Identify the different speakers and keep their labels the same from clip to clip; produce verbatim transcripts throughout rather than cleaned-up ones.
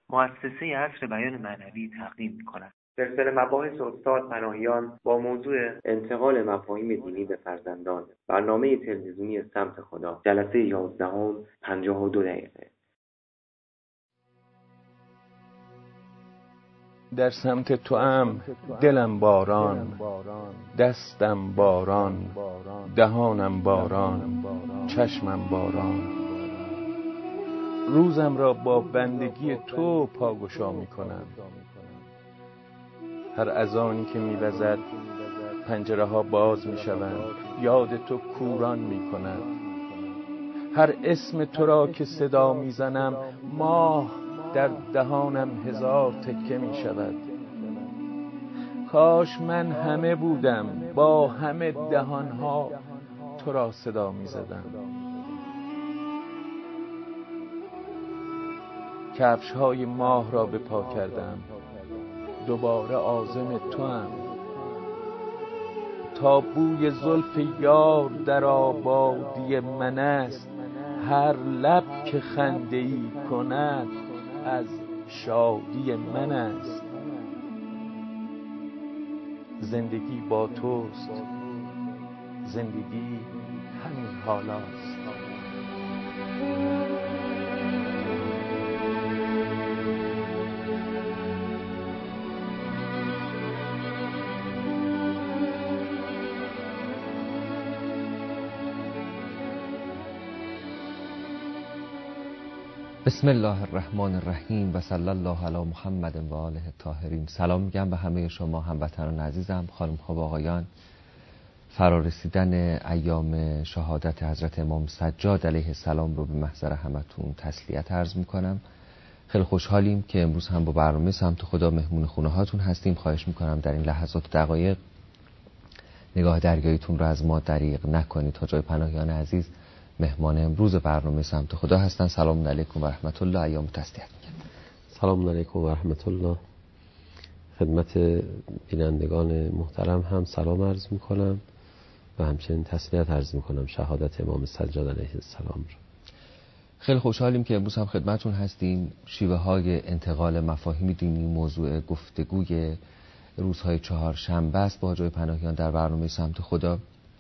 Speaker 1: مؤسسه عصر بیان معنوی تقدیم می‌کند.
Speaker 2: سلسله مباحث استاد پناهیان با موضوع انتقال مفاهیم دینی به فرزندان، برنامه تلویزیونی سمت خدا، جلسه یازدهم، پنجاه و دو دقیقه.
Speaker 3: در سمت تو ام دلم باران، دستم باران، دهانم باران، چشمم باران. روزم را با بندگی تو پاگشا می کنم. هر اذانی که می وزد پنجره ها باز می شوند، یاد تو کوران می کند. هر اسم تو را که صدا می زنم، ماه در دهانم هزار تکه می شود. کاش من همه بودم، با همه دهانها تو را صدا می زدم. کفش های ماه را به پا کردم، دوباره عازم تو ام. تا بوی زلف یار در آبادی من است، هر لب که خنده ای کند از شادی من است. زندگی با توست، زندگی همین حالاست.
Speaker 4: بسم الله الرحمن الرحیم و صلی الله علی محمد و آله الطاهرین. سلام میگم به همه شما هموطنان عزیزم، خانم ها و آقایان. فرارسیدن ایام شهادت حضرت امام سجاد علیه السلام رو به محضر همتون تسلیت عرض میکنم. خیلی خوشحالیم که امروز هم با برنامه سمت خدا مهمون خونه هاتون هستیم. خواهش میکنم در این لحظات و دقایق نگاه دریاییتون رو از ما دریغ نکنید. حاجی پناهیان عزیز مهمان امروز برنامه سمت خدا هستن. سلام علیکم و رحمت الله. ایام تسلیت میگم.
Speaker 5: سلام علیکم و رحمت الله. خدمت بینندگان محترم هم سلام عرض میکنم و همچنین تسلیت عرض میکنم شهادت امام سجاد علیه السلام رو.
Speaker 4: خیلی خوشحالیم که امروز هم خدمتون هستیم. شیوه های انتقال مفاهیم دینی موضوع گفتگوی روزهای چهارشنبه است با حاجی پناهیان در برنامه سمت خدا.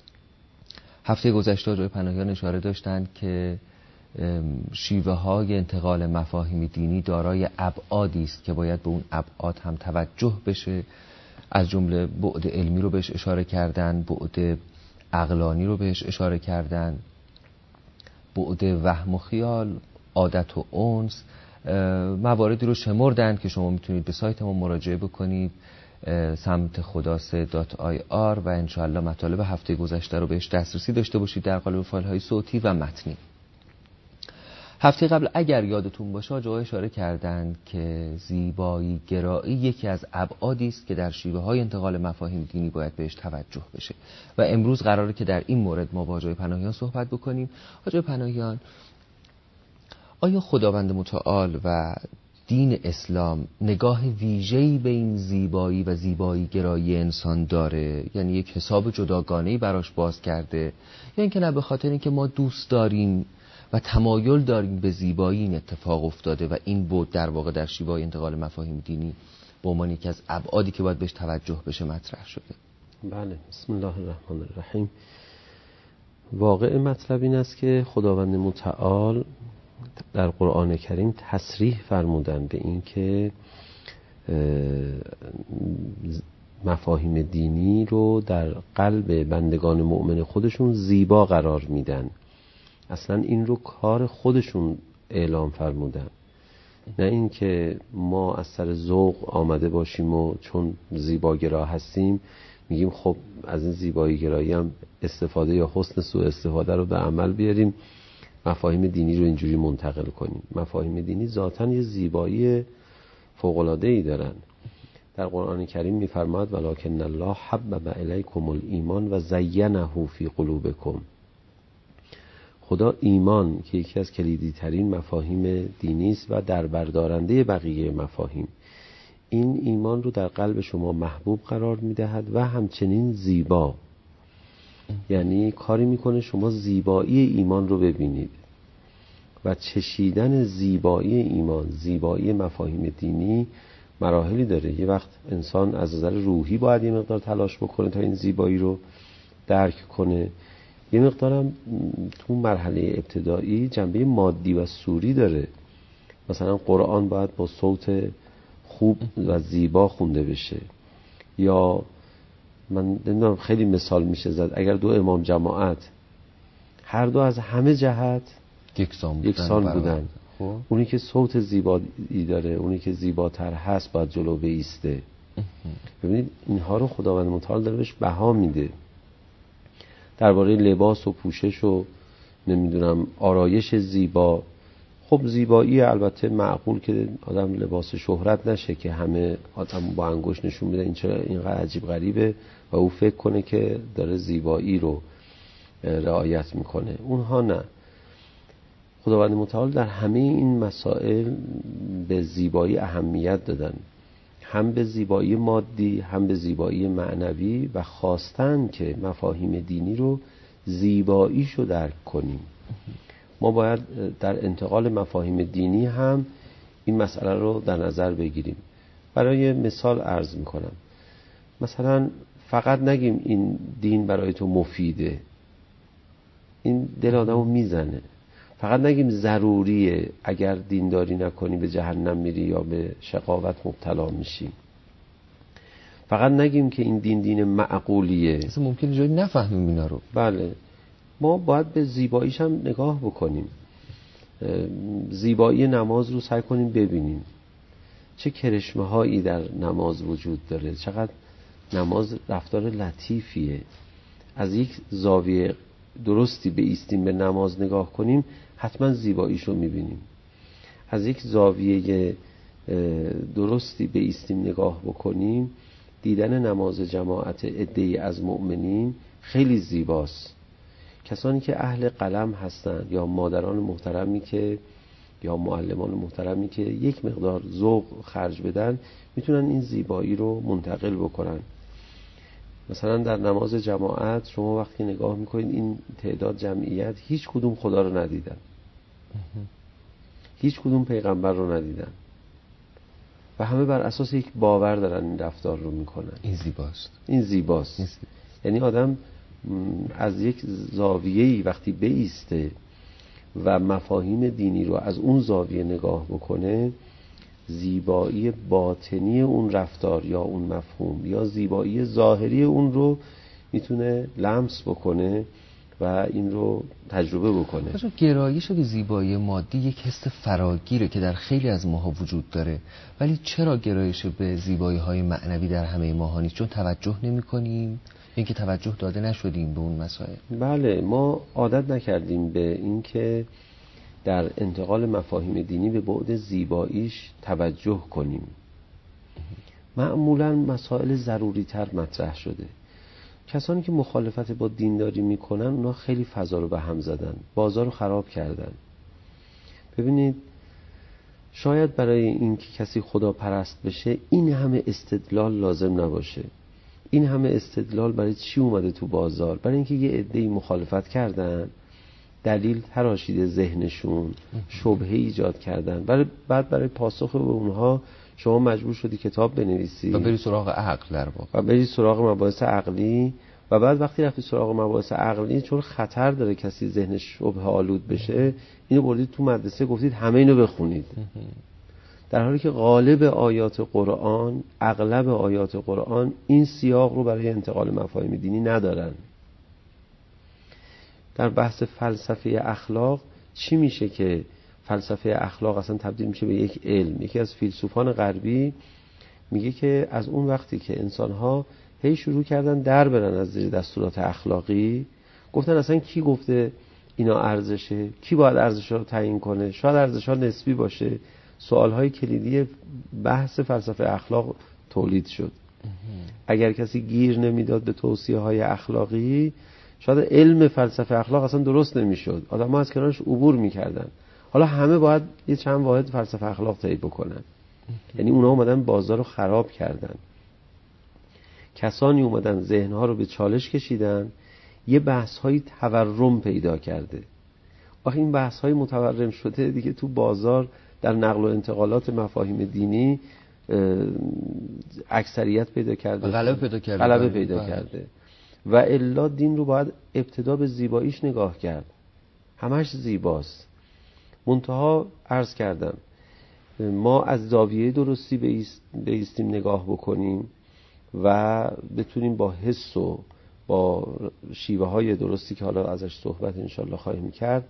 Speaker 4: هفته گذشته حاجی پناهیان اشاره داشتند که شیوه های انتقال مفاهیم دینی دارای ابعادی است که باید به اون ابعاد هم توجه بشه. از جمله بعد علمی رو بهش اشاره کردن، بعد عقلانی رو بهش اشاره کردن، بعد وهم و خیال، عادت و انس. مواردی رو شمردن که شما میتونید به سایت ما مراجعه بکنید، سمت خدا سه دات آی آر، و انشاءالله مطالب هفته گذشته رو بهش دسترسی داشته باشید در قالب فایل های صوتی و متنی. هفته قبل اگر یادتون باشه آقا اشاره کردند که زیبایی گرایی یکی از ابعادی است که در شیوه های انتقال مفاهیم دینی باید بهش توجه بشه و امروز قراره که در این مورد ما با آقای پناهیان صحبت بکنیم. آقای پناهیان، آیا خداوند متعال و دین اسلام نگاه ویژه‌ای به این زیبایی و زیبایی گرایی انسان داره؟ یعنی یک حساب جداگانه‌ای براش باز کرده، یا اینکه نه به خاطر اینکه ما دوست داریم و تمایل داریم به زیبایی این اتفاق افتاده و این بود در واقع در شیوه انتقال مفاهیم دینی به عنوان یکی از ابعادی که باید بهش توجه بشه مطرح شده؟
Speaker 5: بله، بسم الله الرحمن الرحیم. واقع مطلب این است که خداوند متعال در قرآن کریم تصریح فرمودن به این که مفاهیم دینی رو در قلب بندگان مؤمن خودشون زیبا قرار میدن. اصلا این رو کار خودشون اعلام فرمودن، نه این که ما از سر ذوق آمده باشیم و چون زیباگرا هستیم میگیم خب از این زیبایی گرایی هم استفاده یا حسن سوء استفاده رو به عمل بیاریم، مفاهیم دینی رو اینجوری منتقل کنیم. مفاهیم دینی ذاتاً یه زیبایی فوق‌العاده‌ای دارن. در قرآن کریم می‌فرماید ولکن الله حبب الیکم الایمان و زینه فی قلوبکم. خدا ایمان که یکی از کلیدی ترین مفاهیم دینی است و در بردارنده بقیه مفاهیم، این ایمان رو در قلب شما محبوب قرار می‌دهد و همچنین زیبا. یعنی کاری میکنه شما زیبایی ایمان رو ببینید. و چشیدن زیبایی ایمان، زیبایی مفاهیم دینی مراحلی داره. یه وقت انسان از نظر روحی باید یه مقدار تلاش بکنه تا این زیبایی رو درک کنه، یه مقدارم تو مرحله ابتدایی جنبه مادی و صوری داره. مثلا قرآن باید با صوت خوب و زیبا خونده بشه، یا من نمیدونم خیلی مثال میشه زد، اگر دو امام جماعت هر دو از همه جهت
Speaker 4: یکسان بودن,
Speaker 5: یکسان بودن. اونی که صوت زیبایی داره، اونی که زیباتر هست باید جلو بیسته. ببینید اینها رو خداوند متعال داره بهش بها میده. درباره لباس و پوشش و نمیدونم آرایش زیبا، خب زیبایی البته معقول که آدم لباس شهرت نشه که همه آدم با انگشت نشون میده این چرا اینقدر عجیب غریبه و او فکر کنه که داره زیبایی رو رعایت میکنه. اونها نه. خداوند متعال در همه این مسائل به زیبایی اهمیت دادن، هم به زیبایی مادی هم به زیبایی معنوی، و خواستن که مفاهیم دینی رو زیباییشو درک کنیم. ما باید در انتقال مفاهیم دینی هم این مسئله رو در نظر بگیریم. برای مثال عرض میکنم، مثلا فقط نگیم این دین برای تو مفیده، این دل آدمو میزنه. فقط نگیم ضروریه، اگر دینداری نکنی به جهنم میری یا به شقاوت مبتلا میشی. فقط نگیم که این دین دین معقولیه،
Speaker 4: اصلا ممکنه جایی نفهمیم اینا رو.
Speaker 5: بله، ما باید به زیباییش هم نگاه بکنیم. زیبایی نماز رو سعی کنیم ببینیم چه کرشمه هایی در نماز وجود داره، چقدر نماز رفتار لطیفیه. از یک زاویه درستی به ایستیم به نماز نگاه کنیم حتما زیباییش رو میبینیم. از یک زاویه درستی به ایستیم نگاه بکنیم، دیدن نماز جماعت عده‌ای از مؤمنین خیلی زیباست. کسانی که اهل قلم هستن یا مادران محترمی که یا معلمان محترمی که یک مقدار ذوق خرج بدن میتونن این زیبایی رو منتقل بکنن. مثلا در نماز جماعت شما وقتی نگاه میکنید این تعداد جمعیت هیچ کدوم خدا رو ندیدن، هیچ کدوم پیغمبر رو ندیدن و همه بر اساس یک باور دارن این رفتار رو میکنن.
Speaker 4: این زیباست.
Speaker 5: این زیباست. نیست. یعنی آدم از یک زاویه‌ای وقتی بایسته و مفاهیم دینی رو از اون زاویه نگاه بکنه، زیبایی باطنی اون رفتار یا اون مفهوم یا زیبایی ظاهری اون رو میتونه لمس بکنه و این رو تجربه بکنه.
Speaker 4: مثلا گرایش به زیبایی مادی یک حس فراگیره که در خیلی از ماها وجود داره، ولی چرا گرایش به زیبایی های معنوی در همه ماها نیست؟ چون توجه نمی کنیم، اینکه توجه داده نشدیم به اون مسائل.
Speaker 5: بله، ما عادت نکردیم به اینکه در انتقال مفاهیم دینی به بعد زیباییش توجه کنیم. معمولاً مسائل ضروری تر مطرح شده. کسانی که مخالفت با دینداری میکنن اونا خیلی فضا رو به هم زدن، بازار رو خراب کردن. ببینید شاید برای اینکه کسی خدا پرست بشه این همه استدلال لازم نباشه. این همه استدلال برای چی اومده تو بازار؟ برای اینکه یه عده‌ای مخالفت کردن، دلیل تراشیده ذهنشون، شبهه ایجاد کردن، برای بعد برای پاسخ به اونها شما مجبور شدی کتاب بنویسی
Speaker 4: و بری سراغ عقل در واقع
Speaker 5: و بری سراغ مباحث عقلی، و بعد وقتی رفتی سراغ مباحث عقلی چون خطر داره کسی ذهنش شبهه آلود بشه، اینو بردید تو مدرسه گفتید همه اینو بخونید، در حالی که غالب آیات قرآن، اغلب آیات قرآن این سیاق رو برای انتقال مفاهیم دینی ندارن. در بحث فلسفه اخلاق چی میشه که فلسفه اخلاق اصلا تبدیل میشه به یک علم؟ یکی از فیلسوفان غربی میگه که از اون وقتی که انسان‌ها هی شروع کردن در برن از زیر دستورات اخلاقی، گفتن اصلا کی گفته اینا ارزشه؟ کی باید ارزش‌ها رو تعیین کنه؟ شاید ارزش‌ها نسبی باشه. سوال‌های کلیدی بحث فلسفه اخلاق تولید شد. اگر کسی گیر نمیداد به توصیه‌های اخلاقی، شاید علم فلسفه اخلاق اصلا درست نمیشد. آدم‌ها از کنارش عبور می‌کردن. حالا همه باید یه چند واحد فلسفه اخلاق طی بکنن. یعنی اونا اومدن بازار رو خراب کردن. کسانی اومدن ذهن‌ها رو به چالش کشیدن، یه بحث‌های تورم پیدا کرده. آخه این بحث های متورم شده دیگه تو بازار در نقل و انتقالات مفاهیم دینی اکثریت پیدا کرده،
Speaker 4: غلبه پیدا کرده
Speaker 5: غلبه پیدا کرده و الا دین رو باید ابتدا به زیباییش نگاه کرد. همش زیباست. منتها عرض کردم ما از زاویه درستی بایستیم نگاه بکنیم و بتونیم با حس و با شیوه های درستی که حالا ازش صحبت انشالله خواهیم کرد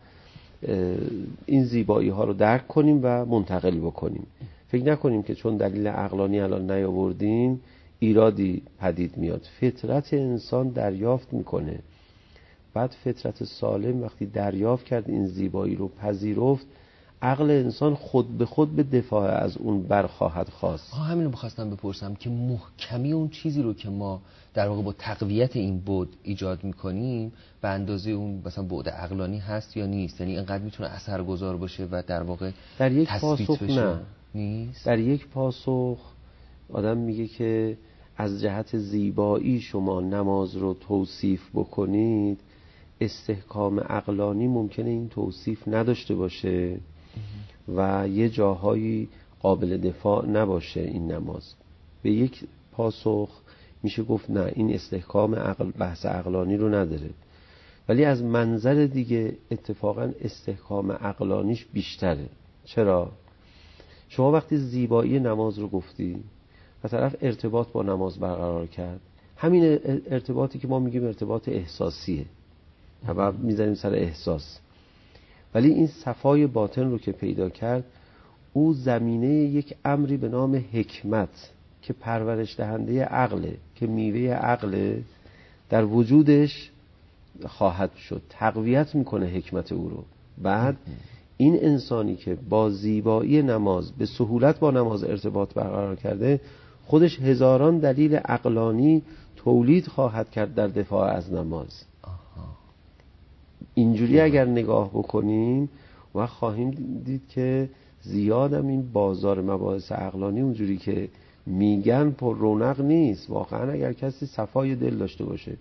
Speaker 5: این زیبایی ها رو درک کنیم و منتقل بکنیم. فکر نکنیم که چون دلیل عقلانی الان نیاوردیم ایرادی پدید میاد. فطرت انسان دریافت میکنه، بعد فطرت سالم وقتی دریافت کرد این زیبایی رو پذیرفت، عقل انسان خود به خود به دفاع از اون برخواهد خواست.
Speaker 4: همین رو بخواستم بپرسم که محکمی اون چیزی رو که ما در واقع با تقویت این بعد ایجاد میکنیم به اندازه اون مثلا بعد عقلانی هست یا نیست؟ یعنی اینقدر میتونه اثرگذار باشه و در واقع
Speaker 5: در یک
Speaker 4: تثبیت
Speaker 5: پاسخ
Speaker 4: بشه؟
Speaker 5: نه
Speaker 4: نیست.
Speaker 5: در یک پاسخ آدم میگه که از جهت زیبایی شما نماز رو توصیف بکنید، استحکام عقلانی ممکنه این توصیف نداشته باشه و یه جاهایی قابل دفاع نباشه این نماز. به یک پاسخ میشه گفت نه، این استحکام عقل بحث عقلانی رو نداره، ولی از منظر دیگه اتفاقا استحکام عقلانیش بیشتره. چرا؟ شما وقتی زیبایی نماز رو گفتی و طرف ارتباط با نماز برقرار کرد، همین ارتباطی که ما میگیم ارتباط احساسیه، و میذاریم سر احساس، ولی این صفای باطن رو که پیدا کرد او زمینه یک امری به نام حکمت که پرورش دهنده عقله، که میوه عقله در وجودش خواهد شد، تقویت میکنه حکمت او رو. بعد این انسانی که با زیبایی نماز به سهولت با نماز ارتباط برقرار کرده، خودش هزاران دلیل عقلانی تولید خواهد کرد در دفاع از نماز. اینجوری اگر نگاه بکنیم و خواهیم دید که زیادم این بازار مباحث عقلانی اونجوری که میگن پر رونق نیست. واقعا اگر کسی صفای دل داشته باشه،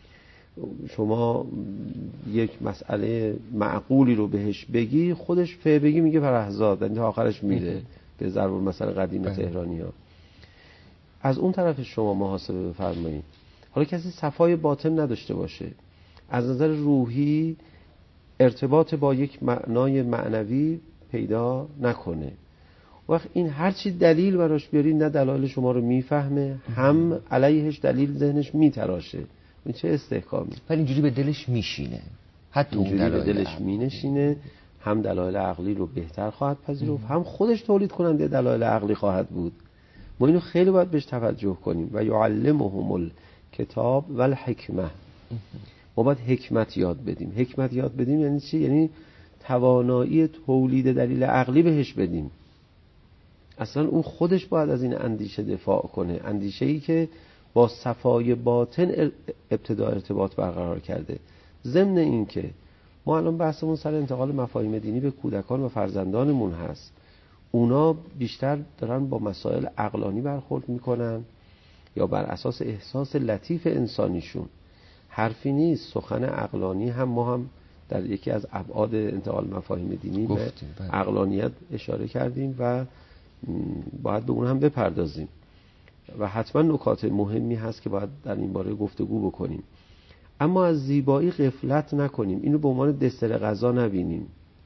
Speaker 5: شما یک مسئله معقولی رو بهش بگی، خودش فه بگی میگه پرهزاد، یعنی تا آخرش میره به ضرب المثل قدیم تهرانی ها. از اون طرف شما محاسبه بفرمایید. حالا کسی صفای باطن نداشته باشه، از نظر روحی ارتباط با یک معنای معنوی پیدا نکنه، وقت این هرچی دلیل براش بیاری نه دلایل شما رو میفهمه، هم علیهش دلیل ذهنش میتراشه. این چه استحکامی؟
Speaker 4: ولی اینجوری به دلش میشینه، حتی اون
Speaker 5: اینجوری به دلش
Speaker 4: عقلی.
Speaker 5: مینشینه، هم دلایل عقلی رو بهتر خواهد پذیرفت، هم خودش تولید کننده دلایل عقلی خواهد بود. ما اینو خیلی باید بهش توجه کنیم. و یعلمهم الکتاب و الحکمه. ما باید حکمت یاد بدیم. حکمت یاد بدیم یعنی چی؟ یعنی توانایی تولید دلیل عقلی بهش بدیم. اصلا اون خودش باید از این اندیشه دفاع کنه، اندیشه‌ای که با صفای باطن ابتدا ارتباط برقرار کرده. ضمن این که ما الان بحثمون سر انتقال مفاهیم دینی به کودکان و فرزندانمون هست، اونا بیشتر دارن با مسائل عقلانی برخورد میکنن یا بر اساس احساس لطیف انسانیشون. حرفی نیست، سخن عقلانی هم ما هم در یکی از ابعاد انتقال مفاهیم دینی به عقلانیت اشاره کردیم و باید به اون هم بپردازیم و حتما نکات مهمی هست که باید در این باره گفتگو بکنیم. اما از زیبایی غفلت نکنیم، اینو به عنوان دستر غذا نبینیم.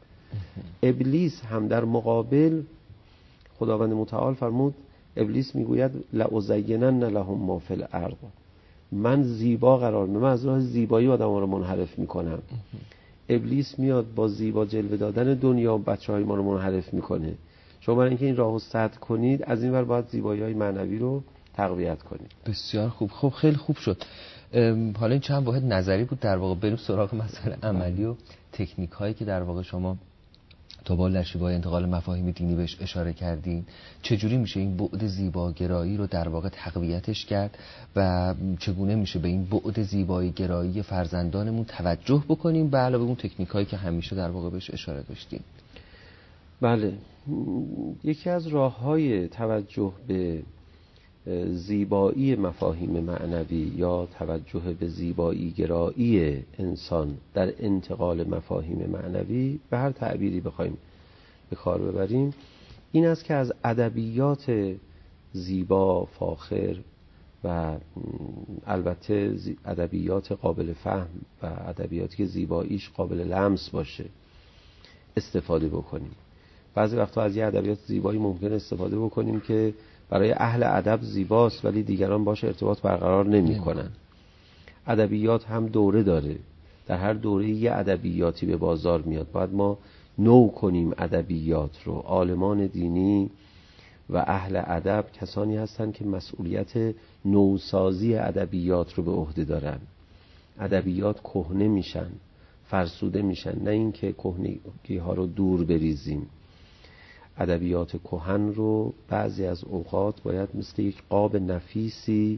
Speaker 5: ابلیس هم در مقابل خداوند متعال فرمود، ابلیس میگوید لأزینن لهم ما فی الارض، من زیبا قرار میدم، من از راه زیبایی آدم‌ها رو منحرف میکنم. ابلیس میاد با زیبا جلوه دادن دنیا بچهای ما رو منحرف میکنه. شما برای اینکه این راهو سد کنید، از این ور باید زیبایی‌های معنوی رو تقویت کنید.
Speaker 4: بسیار خوب. خب خیلی خوب شد. حالا این چند واحد نظری بود، در واقع بریم سراغ مسائل عملی و تکنیک هایی که در واقع شما تا بال در شیوه انتقال مفاهیم دینی بهش اشاره کردین. چجوری میشه این بعد زیباگرایی رو در واقع تقویتش کرد و چگونه میشه به این بعد زیبایی گرایی فرزندانمون توجه بکنیم به علاوه اون تکنیک هایی که همیشه در واقع بهش اشاره داشتیم؟
Speaker 5: بله، یکی از راه‌های توجه به زیبایی مفاهیم معنوی یا توجه به زیبایی گرایی انسان در انتقال مفاهیم معنوی به هر تعبیری بخوایم به کار ببریم این است که از ادبیات زیبا، فاخر و البته ادبیات قابل فهم و ادبیاتی که زیباییش قابل لمس باشه استفاده بکنیم. بعضی وقتا از یه ادبیات زیبایی ممکن استفاده بکنیم که برای اهل ادب زیباست ولی دیگران باشه ارتباط برقرار نمی‌کنن. ادبیات هم دوره داره، در هر دوره یه ادبیاتی به بازار میاد، باید ما نو کنیم ادبیات رو. عالمان دینی و اهل ادب کسانی هستند که مسئولیت نوسازی ادبیات رو به عهده دارن. ادبیات کهنه میشن، فرسوده میشن، نه اینکه کهنگی ها رو دور بریزیم. ادبیات کهن رو بعضی از اوقات باید مثل یک قاب نفیسی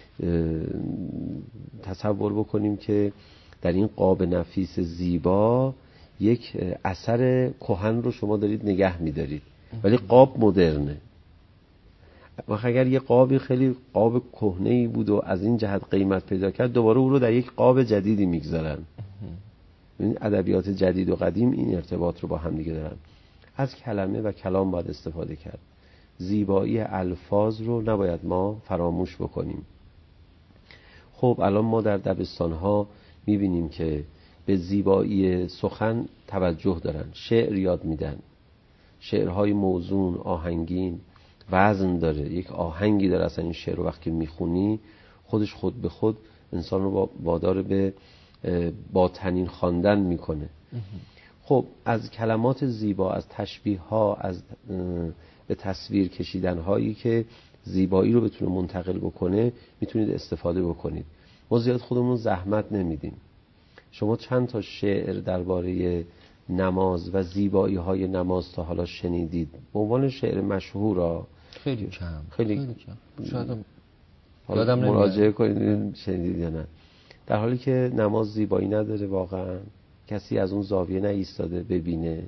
Speaker 5: تصور بکنیم که در این قاب نفیس زیبا یک اثر کهن رو شما دارید نگه میدارید ولی قاب مدرنه. و اگر یه قابی خیلی قاب کهنه‌ای بود و از این جهت قیمت پیدا کرد دوباره او رو در یک قاب جدیدی میگذارن. این ادبیات جدید و قدیم این ارتباط رو با هم دیگه دارن. از کلمه و کلام باید استفاده کرد. زیبایی الفاظ رو نباید ما فراموش بکنیم. خب الان ما در دبستان‌ها می‌بینیم که به زیبایی سخن توجه دارن، شعر یاد میدن، شعرهای موزون، آهنگین، وزن داره، یک آهنگی داره. اصلا این شعر رو وقتی میخونی خودش خود به خود انسان رو وادار به با تنین خواندن میکنه. خب از کلمات زیبا، از تشبیه ها، از به تصویر کشیدن هایی که زیبایی رو بتونه منتقل بکنه میتونید استفاده بکنید. ما زیاد خودمون زحمت نمیدیم. شما چند تا شعر درباره نماز و زیبایی های نماز تا حالا شنیدید؟ به عنوان شعر مشهورا
Speaker 4: خیلی کم
Speaker 5: خیلی,
Speaker 4: خیلی کم. شاید
Speaker 5: حالا مراجعه کنید شنیدید یا نه. در حالی که نماز زیبایی نداره واقعا. کسی از اون زاویه نایستاده ببینه.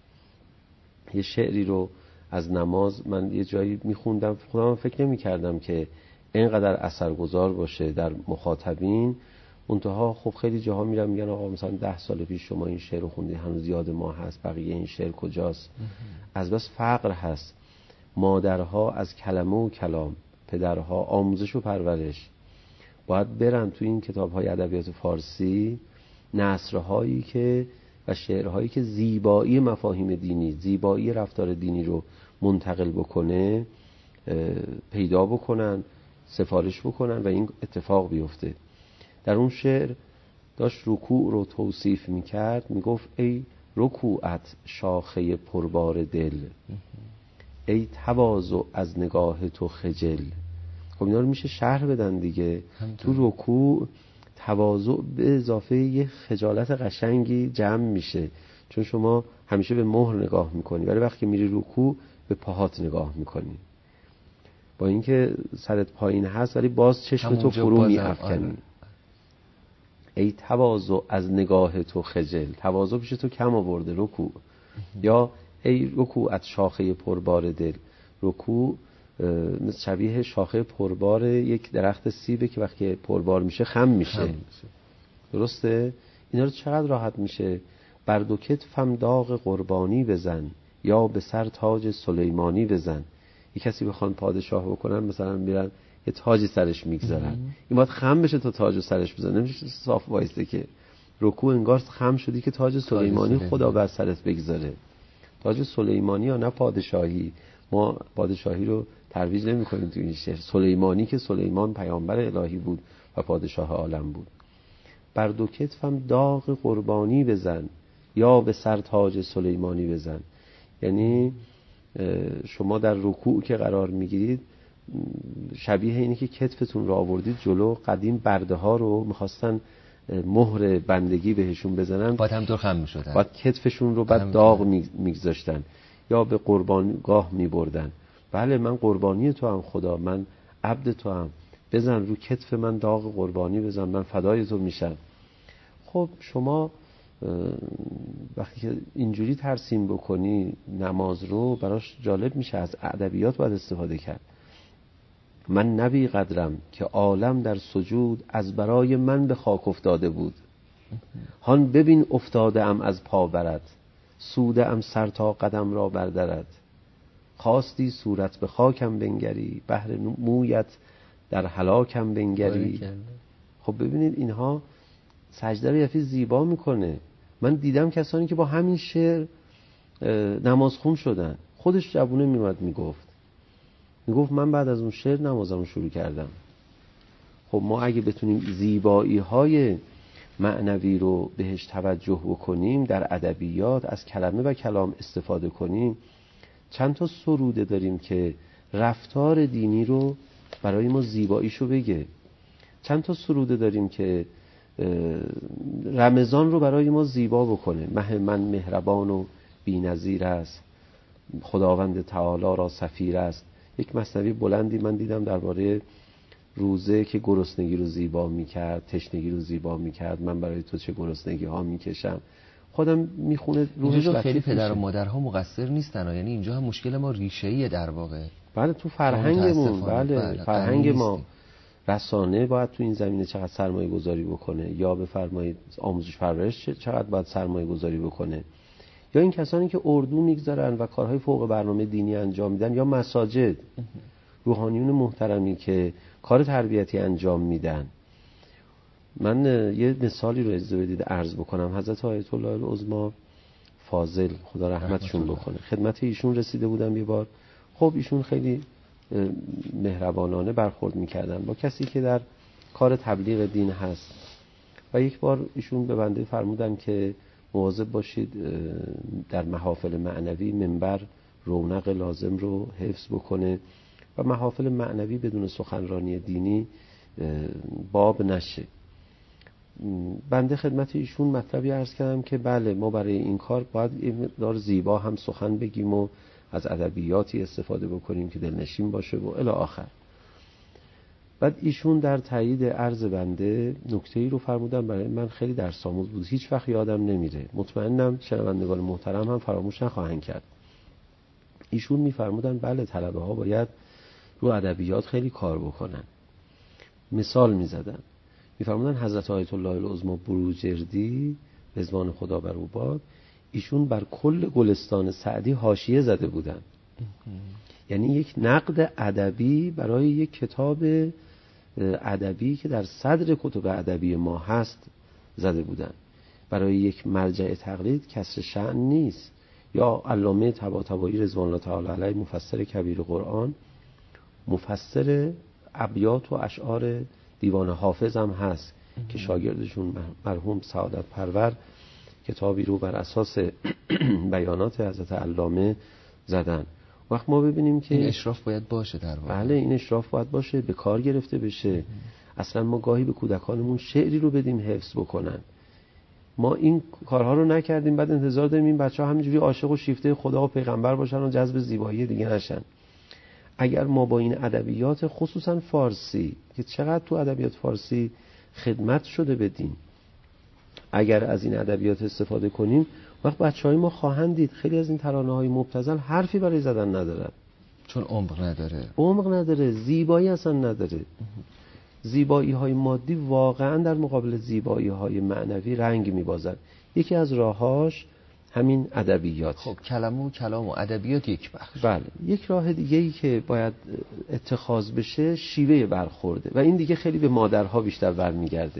Speaker 5: یه شعری رو از نماز من یه جایی میخوندم، خودم فکر نمی کردم که اینقدر اثرگذار باشه در مخاطبین. منتها خب خیلی جاها میرم میگن آقا مثلا ده سال پیش شما این شعر رو خوندید، هنوز یاد ما هست، بقیه این شعر کجاست؟ از بس فقر هست. مادرها از کلمه و کلام، پدرها آموزش و پرورش باید برن تو این کتاب‌های ادبیات فارسی نثرهایی که و شعرهایی که زیبایی مفاهیم دینی، زیبایی رفتار دینی رو منتقل بکنه پیدا بکنن، سفارش بکنن و این اتفاق بیفته. در اون شعر داشت رکوع رو توصیف میکرد، میگفت ای رکوعت شاخه پربار دل، ای تواضع از نگاه تو خجل. خب اینا رو میشه شرح بدن دیگه. تو رکوع تواضع به اضافه یه خجالت قشنگی جمع میشه، چون شما همیشه به مهر نگاه میکنی ولی وقتی میری رکوع به پاهات نگاه میکنی، با اینکه سرت پایین هست ولی باز چشم تو فرو میافکنی. ای تواضع از نگاه تو خجل، تواضع پیش تو کم آورده رکوع. یا ای رکوعت شاخه پربار دل، رکوع مثل شبیه شاخه پربار یک درخت سیبه که وقتی پربار میشه خم میشه. درسته؟ اینا رو چقدر راحت میشه بر دو کتفم داغ قربانی بزن یا به سر تاج سلیمانی بزن. یک کسی بخوان پادشاه بکنن مثلا میرن یه تاج سرش میگذارن، این باید خم بشه تا تاج سرش بزنه، نمیشه صاف وایسته که. رکوع انگار خم شدی که تاج سلیمانی خدا بر سرت بگذاره. تاج سلیمانی یا نه پادشاهی. ما پادشاهی رو ترویج نمی کنیم تو این شعر. سلیمانی که سلیمان پیامبر الهی بود و پادشاه عالم بود. بر دو کتفم داغ قربانی بزن یا به سر تاج سلیمانی بزن. یعنی شما در رکوع که قرار میگیرید شبیه اینه که کتفتون رو آوردید جلو. قدیم برده ها رو میخواستن مهر بندگی بهشون بزنن،
Speaker 4: باید هم دور خم میشدن،
Speaker 5: باید کتفشون رو بعد داغ میگذاشتن یا به قربانگاه میبردن. بله من قربانی تو هم خدا، من عبد تو هم، بزن رو کتف من داغ قربانی بزن، من فدای تو میشم. خب شما وقتی که اینجوری ترسیم بکنی نماز رو، براش جالب میشه. از ادبیات باید استفاده کرد. من نبی قدرم که عالم در سجود از برای من به خاک افتاده بود. هان ببین افتاده ام از پا برد، سوده ام سر تا قدم را بردرد. خواستی صورت به خاکم بنگری، بهر مویت در هلاکم بنگری. خب ببینید اینها سجده رو یفی زیبا میکنه. من دیدم کسانی که با همین شعر نمازخون شدن. خودش جوونه میومد میگفت میگفت من بعد از اون شعر نمازم رو شروع کردم. خب ما اگه بتونیم زیبایی های معنوی رو بهش توجه بکنیم، در ادبیات از کلمه و کلام استفاده کنیم، چند تا سروده داریم که رفتار دینی رو برای ما زیباییشو بگه. چند تا سروده داریم که رمضان رو برای ما زیبا بکنه. مه من مهربان و بی‌نظیر است، خداوند تعالی را سفیر است. یک مثنوی بلندی من دیدم درباره روزه که گرسنگی رو زیبا میکرد، تشنگی رو زیبا میکرد. من برای تو چه گرسنگی ها میکشم. خودم میخونه روزش لطیف.
Speaker 4: خیلی پدر و مادرها مقصر نیستن، یعنی اینجا هم مشکل ما ریشه‌ایه در واقع.
Speaker 5: بله تو فرهنگمون، بله, بله. فرهنگ ما رسانه باید تو این زمینه چقدر سرمایه گذاری بکنه، یا بفرمایید آموزش پرورش چقدر باید سرمایه گذاری بکنه، یا این کسانی که اردو میگذارن و کارهای فوق برنامه دینی انجام میدن، یا مساجد روحانیون محترمی که کار تربیتی انجام میدن. من یه مثالی رو اجازه بدید عرض بکنم. حضرت آیت الله العظما فاضل خدا رحمتشون بکنه، خدمت ایشون رسیده بودم یه بار. خب ایشون خیلی مهربانانه برخورد میکردن با کسی که در کار تبلیغ دین هست و یک بار ایشون به بنده فرمودن که مواظب باشید در محافل معنوی منبر رونق لازم رو حفظ بکنه و محافل معنوی بدون سخنرانی دینی باب نشه. بنده خدمت ایشون مطلبی عرض کردم که بله ما برای این کار باید این مقدار زیبا هم سخن بگیم و از ادبیاتی استفاده بکنیم که دلنشین باشه و الی آخر. بعد ایشون در تایید عرض بنده نکته‌ای رو فرمودن برای من خیلی درس‌آموز بود، هیچ وقت یادم نمیره، مطمئنم شنوندگان محترم هم فراموش نخواهند کرد. ایشون میفرمودن بله طلبه ها باید رو ادبیات خیلی کار بکنن. مثال میزدن، میفرمودن حضرت آیت الله العظما بروجردی رضوان خدا بر او باد، ایشون بر کل گلستان سعدی حاشیه زده بودن. یعنی یک نقد ادبی برای یک کتاب ادبی که در صدر کتب ادبی ما هست زده بودن. برای یک مرجع تقلید کسر شأن نیست. یا علامه طباطبایی رضوان الله تعالی علیه مفسر کبیر قرآن، مفسر ابیات و اشعار دیوان حافظ هم هست که شاگردشون مرحوم سعادت پرور کتابی رو بر اساس بیانات حضرت علامه زدن. وقت ما ببینیم که
Speaker 4: این اشراف باید باشه در واقع.
Speaker 5: بله این اشراف باید باشه، به کار گرفته بشه. اصلا ما گاهی به کودکانمون شعری رو بدیم حفظ بکنن. ما این کارها رو نکردیم، بعد انتظار داریم این بچه‌ها همینجوری عاشق و شیفته خدا و پیغمبر باشن و جذب زیبایی دیگه نشن. اگر ما با این ادبیات خصوصا فارسی که چقدر تو ادبیات فارسی خدمت شده بدیم، اگر از این ادبیات استفاده کنیم، وقت بچه‌های ما خواهند دید خیلی از این ترانه‌های مبتذل حرفی برای زدن ندارن،
Speaker 4: چون عمق نداره.
Speaker 5: عمق نداره، زیبایی اصلا نداره. زیبایی‌های مادی واقعا در مقابل زیبایی‌های معنوی رنگ می‌بازد. یکی از راه‌هاش همین ادبیات.
Speaker 4: خب کلام و کلام و ادبیات یک بخش.
Speaker 5: بله. یک راه دیگه‌ای که باید اتخاذ بشه شیوه برخورده و این دیگه خیلی به مادرها بیشتر برمیگرده.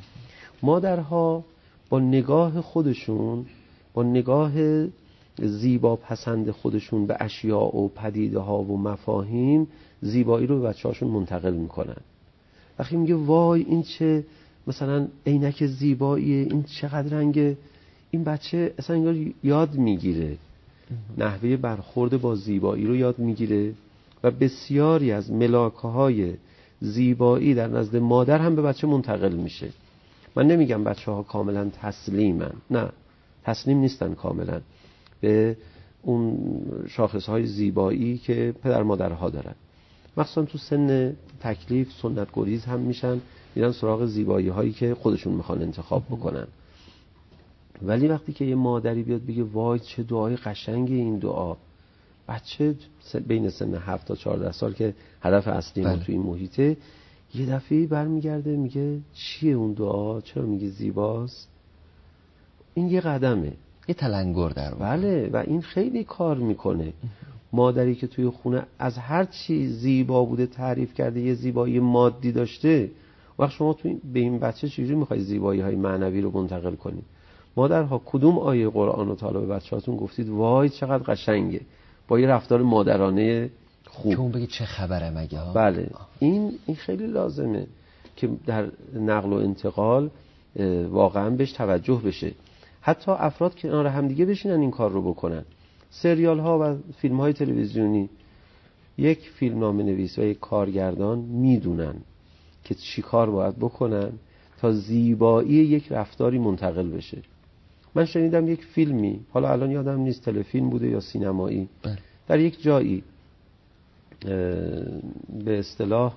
Speaker 5: مادرها با نگاه خودشون، با نگاه زیبا پسند خودشون به اشیاء و پدیده ها و مفاهیم زیبایی رو به بچه‌هاشون منتقل میکنن. وقتی میگه وای این چه مثلا عینک زیباییه، این چقدر رنگه، این بچه اصلا انگار یاد میگیره، نحوه برخورد با زیبایی رو یاد میگیره و بسیاری از ملاکه‌های زیبایی در نزد مادر هم به بچه منتقل میشه. من نمیگم بچه‌ها کاملا تسلیمن، نه تسلیم نیستن کاملا به اون شاخصهای زیبایی که پدر مادرها دارن. مخصوصا تو سن تکلیف سنت گریز هم میشن، میرن سراغ زیبایی هایی که خودشون میخوان انتخاب بکنن. ولی وقتی که یه مادری بیاد بگه وای چه دعای قشنگی این دعا، بچه بین سن هفت تا چهارده سال که هدف اصلی ما توی این محیطه، یه دفعه برمیگرده میگه چیه اون دعا، چرا میگه زیباست؟ این یه قدمه،
Speaker 4: یه تلنگر در واقع.
Speaker 5: بله، و این خیلی کار میکنه. مادری که توی خونه از هر چی زیبا بوده تعریف کرده، یه زیبایی مادی داشته، وقت شما توی به این بچه چجوری میخوای زیبایی های معنوی رو منتقل کنی؟ مادرها کدوم آیه قرآن رو تا حالا به بچه‌هاتون گفتید وای چقدر قشنگه با یه رفتار مادرانه خوب
Speaker 4: که اون بگه چه خبره مگه ها؟
Speaker 5: بله، این این خیلی لازمه که در نقل و انتقال واقعا بهش توجه بشه. حتی افراد کنار هم دیگه بشینن این کار رو بکنن. سریال ها و فیلم های تلویزیونی، یک فیلمنامه نویس و یک کارگردان میدونن که چی کار باید بکنن تا زیبایی یک رفتاری منتقل بشه. من شنیدم یک فیلمی، حالا الان یادم نیست تلفیلم بوده یا سینمایی، بله. در یک جایی به اصطلاح،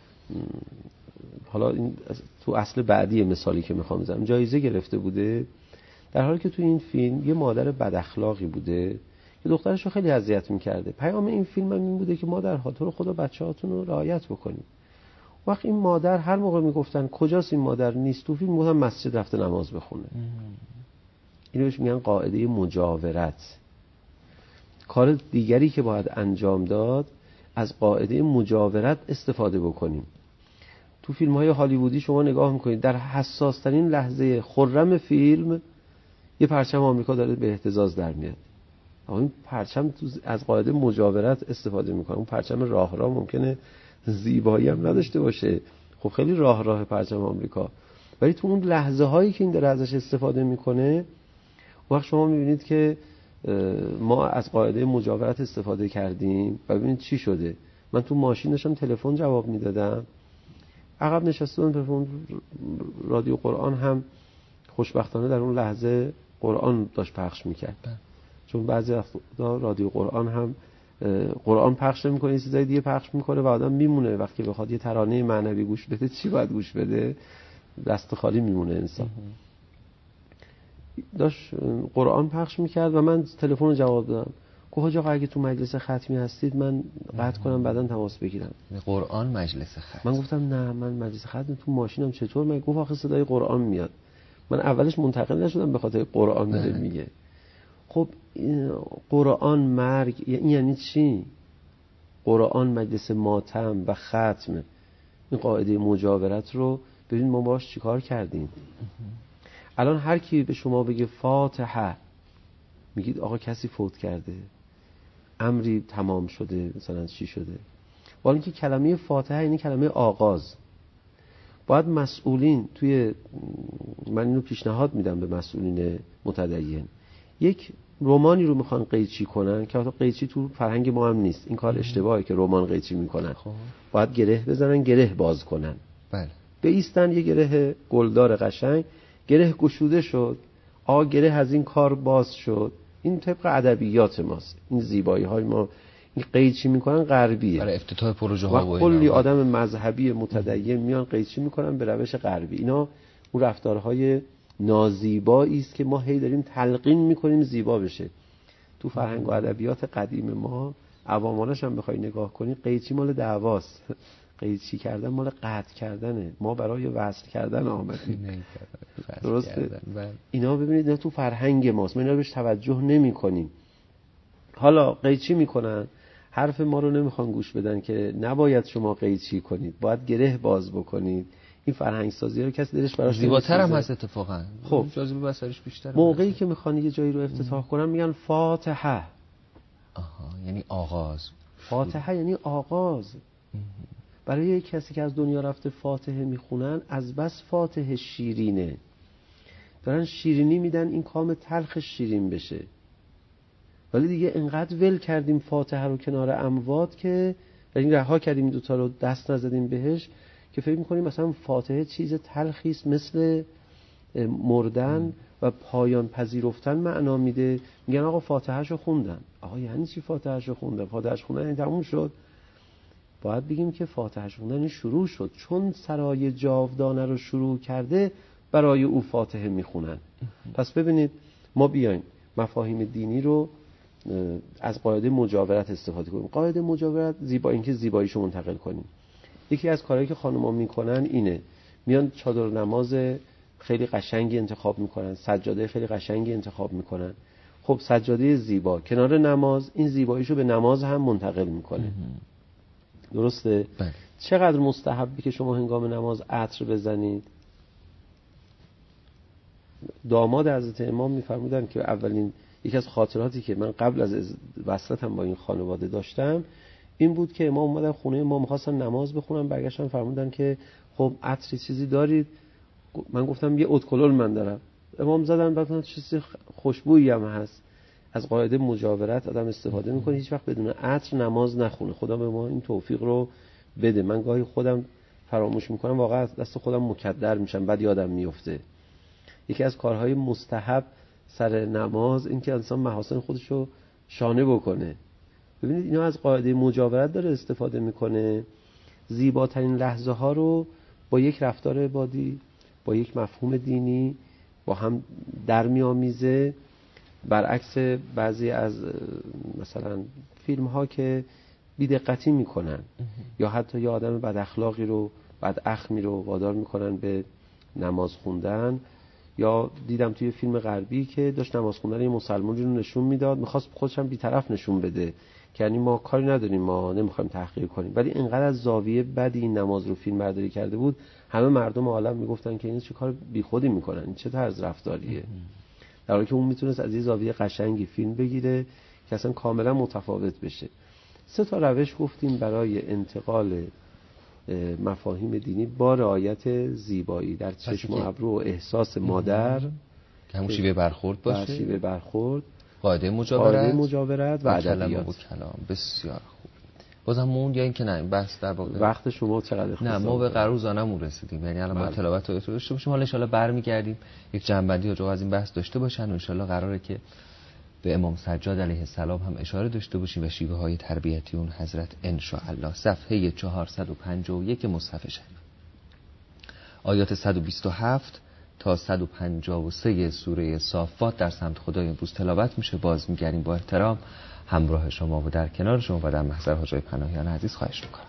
Speaker 5: حالا این تو اصل بعدی مثالی که میخوام بزنم، جایزه گرفته بوده، در حالی که تو این فیلم یه مادر بد اخلاقی بوده که دخترش رو خیلی اذیت میکرده. پیام این فیلم هم این بوده که مادرها تو رو خدا بچه‌هاتون رو رعایت بکنید. وقت این مادر هر موقع میگفتن کجاست این مادر نیست تو فیلم، میگفتن مسجد رفته نماز بخونه. اینو بهش میگن قاعده مجاورت. کار دیگری که باید انجام داد، از قاعده مجاورت استفاده بکنیم. تو فیلم های هالیوودی شما نگاه میکنید در حساس ترین لحظه خرم فیلم یه پرچم آمریکا داره به اهتزاز در میاد، اما این پرچم از قاعده مجاورت استفاده میکنه. اون پرچم راه راه ممکنه زیبایی هم نداشته باشه، خب خیلی راه راه پرچم آمریکا، ولی تو اون لحظه هایی که این داره ازش استفاده میکنه، وقت شما میبینید که ما از قاعده مجاورت استفاده کردیم و ببینید چی شده. من تو ماشین داشتم تلفن جواب میدادم، عقب نشسته بودم، تلفن رادیو قرآن هم خوشبختانه در اون لحظه قرآن داشت پخش میکرد، چون بعضی وقتا رادیو قرآن هم قرآن پخش نمیکنه، چیزای دیگه پخش میکنه و آدم میمونه وقتی بخواد یه ترانه معنوی گوش بده چی باید گوش بده، دست خالی میمونه انسان. داشت قرآن پخش میکرد و من تلفن رو جواب دادم. گفت حاج آقا اگه تو مجلس ختمی هستید من قطع کنم بعداً تماس بگیرم.
Speaker 4: قرآن مجلس ختم؟
Speaker 5: من گفتم نه من مجلس ختم تو ماشینم. چطور؟ من گفت آخه صدای قرآن میاد. من اولش منتقل نشدم به خاطر قرآن داره میگه. خب قرآن مرگ این یعنی چی؟ قرآن مجلس ماتم و ختم. این قاعده مجاورت رو ببین ما باش چیکار کردیم. الان هر کی به شما بگه فاتحه، میگید آقا کسی فوت کرده، امری تمام شده، مثلا چی شده. ولی اینکه کلمه فاتحه یعنی کلمه آغاز. باید مسئولین توی، من اینو پیشنهاد میدم به مسئولین متدین، یک رمانی رو میخوان قیچی کنن که البته قیچی تو فرهنگ ما هم نیست، این کار اشتباهه که رمان قیچی میکنن. خب. باید گره بزنن، گره باز کنن. بله. بایستن یه گره گلدار قشنگ، گره گشوده شد، آ گره از این کار باز شد. این طبق ادبیات ماست، این زیبایی های ما. این قیچی میکنن غربیه، برای افتتاح پروژه ها و کلی آدم مذهبی متدین میان قیچی میکنن به روش غربی. اینا اون رفتارهای نازیبایی است که ما هی داریم تلقین میکنیم زیبا بشه. تو فرهنگ و ادبیات قدیم ما عوامانش هم بخوای نگاه کنی، قیچی مال دعواست، قیچی کردن مال قطع کردنه. ما برای وصل کردن آمدیم. درسته؟ اینا ببینید اینا تو فرهنگ ماست، ما اینا بهش توجه نمی کنیم. حالا قیچی میکنن، حرف ما رو نمیخوان گوش بدن که نباید شما قیچی کنید، باید گره باز بکنید. این فرهنگ سازی رو کسی دلش براش
Speaker 4: زیباتر هم هست اتفاقا.
Speaker 5: خب
Speaker 4: جاذبه بصریش بیشتره.
Speaker 5: موقعی که میخوان یه جایی رو افتتاح کنن میگن فاتحه.
Speaker 4: آها، یعنی آغاز.
Speaker 5: فاتحه یعنی آغاز. برای یک کسی که از دنیا رفته فاتحه میخونن، از بس فاتحه شیرینه، دارن شیرینی میدن این کام تلخ شیرین بشه. ولی دیگه انقدر ول کردیم فاتحه رو کنار اموات که یعنی رها کردیم این دوتا رو، دست نزدیم بهش، که فکر میکنیم مثلا فاتحه چیز تلخی است مثل مردن و پایان پذیرفتن معنا میده. میگن آقا فاتحهشو خوندن. آقا یعنی چی فاتحهشو خوندن؟ فاتحهش خوندن یعنی تموم شد؟ باید بگیم که فاتحهش خوندن شروع شد، چون سرای جاودانه رو شروع کرده برای او فاتحه میخونن. پس ببینید ما بیایم مفاهیم دینی رو از قاعده مجاورت استفاده کنیم. قاعده مجاورت زیبا اینکه زیباییشو منتقل کنیم. یکی از کارهایی که خانم‌ها میکنن اینه، میان چادر نماز خیلی قشنگی انتخاب میکنن، سجاده خیلی قشنگی انتخاب میکنن. خب سجاده زیبا کنار نماز این زیباییشو به نماز هم منتقل میکنه. درسته؟
Speaker 4: بله.
Speaker 5: چقدر مستحبی که شما هنگام نماز عطر بزنید. داماد حضرت امام میفرمودن که اولین یکی از خاطراتی که من قبل از وصلتم با این خانواده داشتم این بود که امام اومدن خونه ما می‌خواستن نماز بخونن، برگشتن فرمودن که خب عطری چیزی دارید؟ من گفتم یه ادکلول من دارم. امام زدن بعد چیزی خوشبویی هم هست. از قاعده مجاورت آدم استفاده میکنه، هیچ وقت بدون عطر نماز نخونه. خدا به ما این توفیق رو بده. من گاهی خودم فراموش میکنم، واقعا دست خودم مکدر میشم، بعد یادم میفته. یکی از کارهای مستحب سر نماز این که انسان محاسن خودشو شانه بکنه. ببینید اینا از قاعده مجاورت داره استفاده میکنه. زیباترین لحظه ها رو با یک رفتار عبادی، با یک مفهوم دینی با هم در میامیزه، برعکس بعضی از مثلا فیلم ها که بی‌دقتی میکنن یا حتی یه آدم بد اخلاقی رو بد اخمی رو وادار میکنن به نماز خوندن. یا دیدم توی فیلم غربی که داشت نماز خوندن یه مسلمانی رو نشون میداد، میخواست خودش هم بی‌طرف نشون بده که یعنی ما کاری نداریم، ما نمیخوایم تحقیر کنیم، ولی اینقدر از زاویه بدی این نماز رو فیلم برداری کرده بود همه مردم عالم میگفتن که این چه کار بیخودی میکنن، این چه طرز رفتاریه، در حالی که اون میتونست از یه زاویه قشنگی فیلم بگیره که اصلا کاملا متفاوت بشه. سه تا روش گفتیم برای انتقال مفاهیم دینی با رعایت زیبایی در چشم و ابرو و احساس مادر
Speaker 4: که همون شیوه برخورد باشه،
Speaker 5: شیوه برخورد،
Speaker 4: قاعده مجاورت،
Speaker 5: قاعده مجاورت و ادبیات
Speaker 4: و کلام. بسیار خوب. بازم مون یا این که نه این بحث در واقع
Speaker 5: وقت شما چقدر اختصار؟
Speaker 4: نه ما به قرار روزانه‌مون رسیدیم، یعنی الان با تلاوت رو داشته باشیم، حالا ان شاءالله برمیگردیم یک جنبندی راجع از این بحث داشته باشن و ان شاءالله قراره که به امام سجاد علیه السلام هم اشاره داشته باشیم و شیوه های تربیتی اون حضرت ان شاءالله. صفحه چهارصد و پنجاه و یک مصحف شریف، آیات صد و بیست و هفت تا صد و پنجاه و سه سوره صافات در سمت خدای امروز تلاوت میشه. باز میگردیم با احترام همراه شما و در کنار شما و در محضر حاجی پناهیان عزیز خواهش میکنم.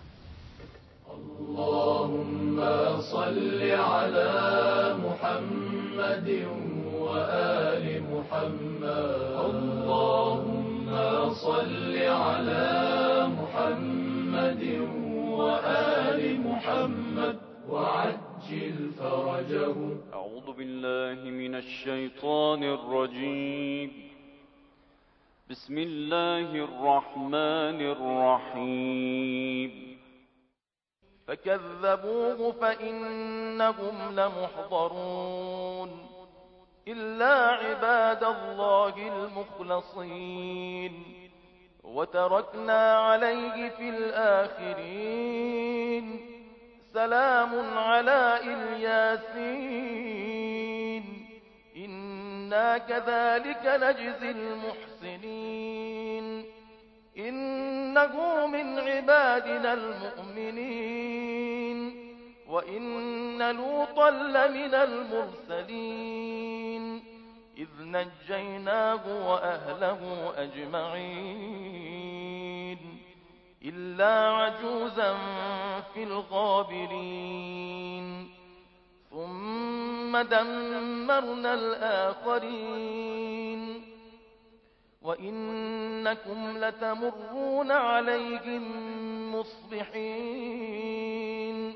Speaker 6: اللهم صل علی محمد و آل محمد. اللهم صل علی محمد و آل محمد وعجل فرجهم.
Speaker 7: اعوذ بالله من الشیطان الرجیم. بسم الله الرحمن الرحیم.
Speaker 6: فكذبوه فإنهم لمحضرون إلا عباد الله المخلصين وتركنا عليه في الآخرين سلام على الياسين إنا كذلك نجزي المحسنين إنه من عبادنا المؤمنين وإن لوطا لمن المرسلين إذ نجيناه وأهله أجمعين إلا عجوزا في الغابرين ثم دمرنا الآخرين وإنكم لتمرون عليهم مصبحين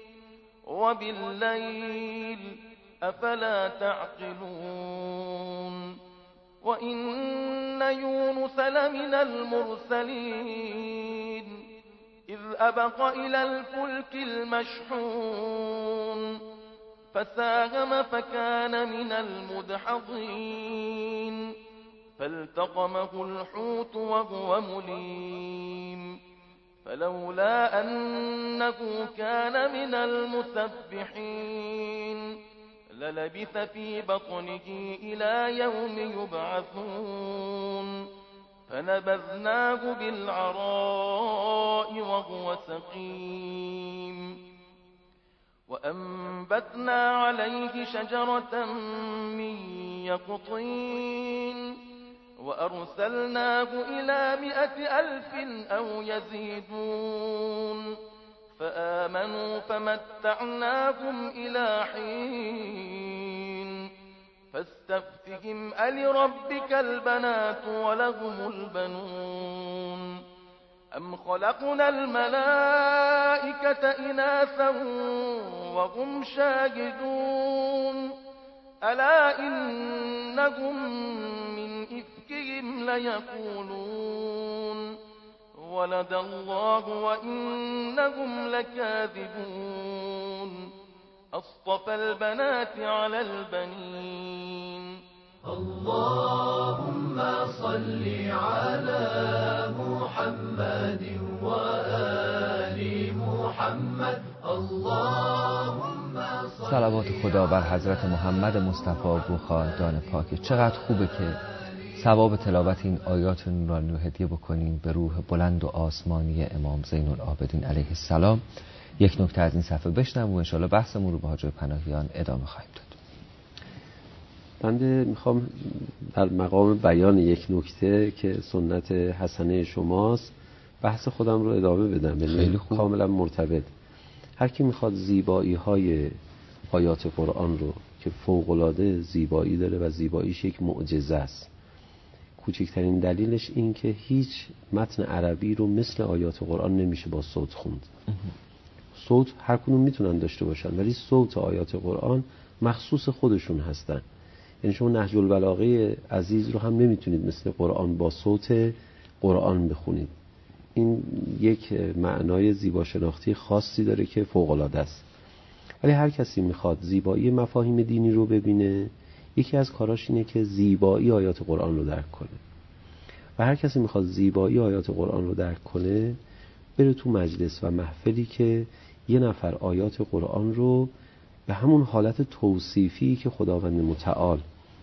Speaker 6: وبالليل أفلا تعقلون وإن يونس لمن المرسلين إذ أبق إلى الفلك المشحون فساهم فكان من المدحضين فالتقمه الحوت وهو مليم فلولا أنه كان من المسبحين للبث في بطنه إلى يوم يبعثون فنبذناه بالعراء وهو سقيم وأنبتنا عليه شجرة من يقطين وأرسلناه إلى مئة ألف أو يزيدون فآمنوا فمتعناهم إلى حين فاستفتهم ألربك البنات ولهم البنون أم خلقنا الملائكة إناثا وهم شاهدون ألا إنهم من إفكهم ليقولون ولد الله وإنهم لكاذبون أصطفى البنات على البنين
Speaker 8: اللهم صل على محمد وآل محمد اللهم
Speaker 4: صلوات خدا بر حضرت محمد مصطفی بوخاردان پاک. چقدر خوبه که ثواب تلاوت این آیات نورانی رو هدیه بکنیم به روح بلند و آسمانی امام زین العابدین علیه السلام. یک نکته از این صفحه بشنویم و انشاءالله بحثمون رو با حاج پناهیان ادامه خواهیم داد.
Speaker 5: بنده میخوام در مقام بیان یک نکته که سنت حسنه شماست بحث خودم رو ادامه بدم.
Speaker 4: خیلی خوب.
Speaker 5: کاملا مرتبط. هر کی میخواد زیبایی های آیات قرآن رو که فوق‌العاده زیبایی داره و زیباییش یک معجزه است، کوچکترین دلیلش این که هیچ متن عربی رو مثل آیات قرآن نمیشه با صوت خوند. صوت هر کدوم میتونن داشته باشن ولی صوت آیات قرآن مخصوص خودشون هستن. یعنی شما نهج البلاغه عزیز رو هم نمیتونید مثل قرآن با صوت قرآن بخونید. این یک معنای زیبا شناختی خاصی داره که فوق العاده است. ولی هر کسی میخواد زیبایی مفاهیم دینی رو ببینه، یکی از کاراش اینه که زیبایی آیات قرآن رو درک کنه. و هر کسی میخواد زیبایی آیات قرآن رو درک کنه بره تو مجلس و محفلی که یه نفر آیات قرآن رو به همون حالت توصیفی که خداوند متعال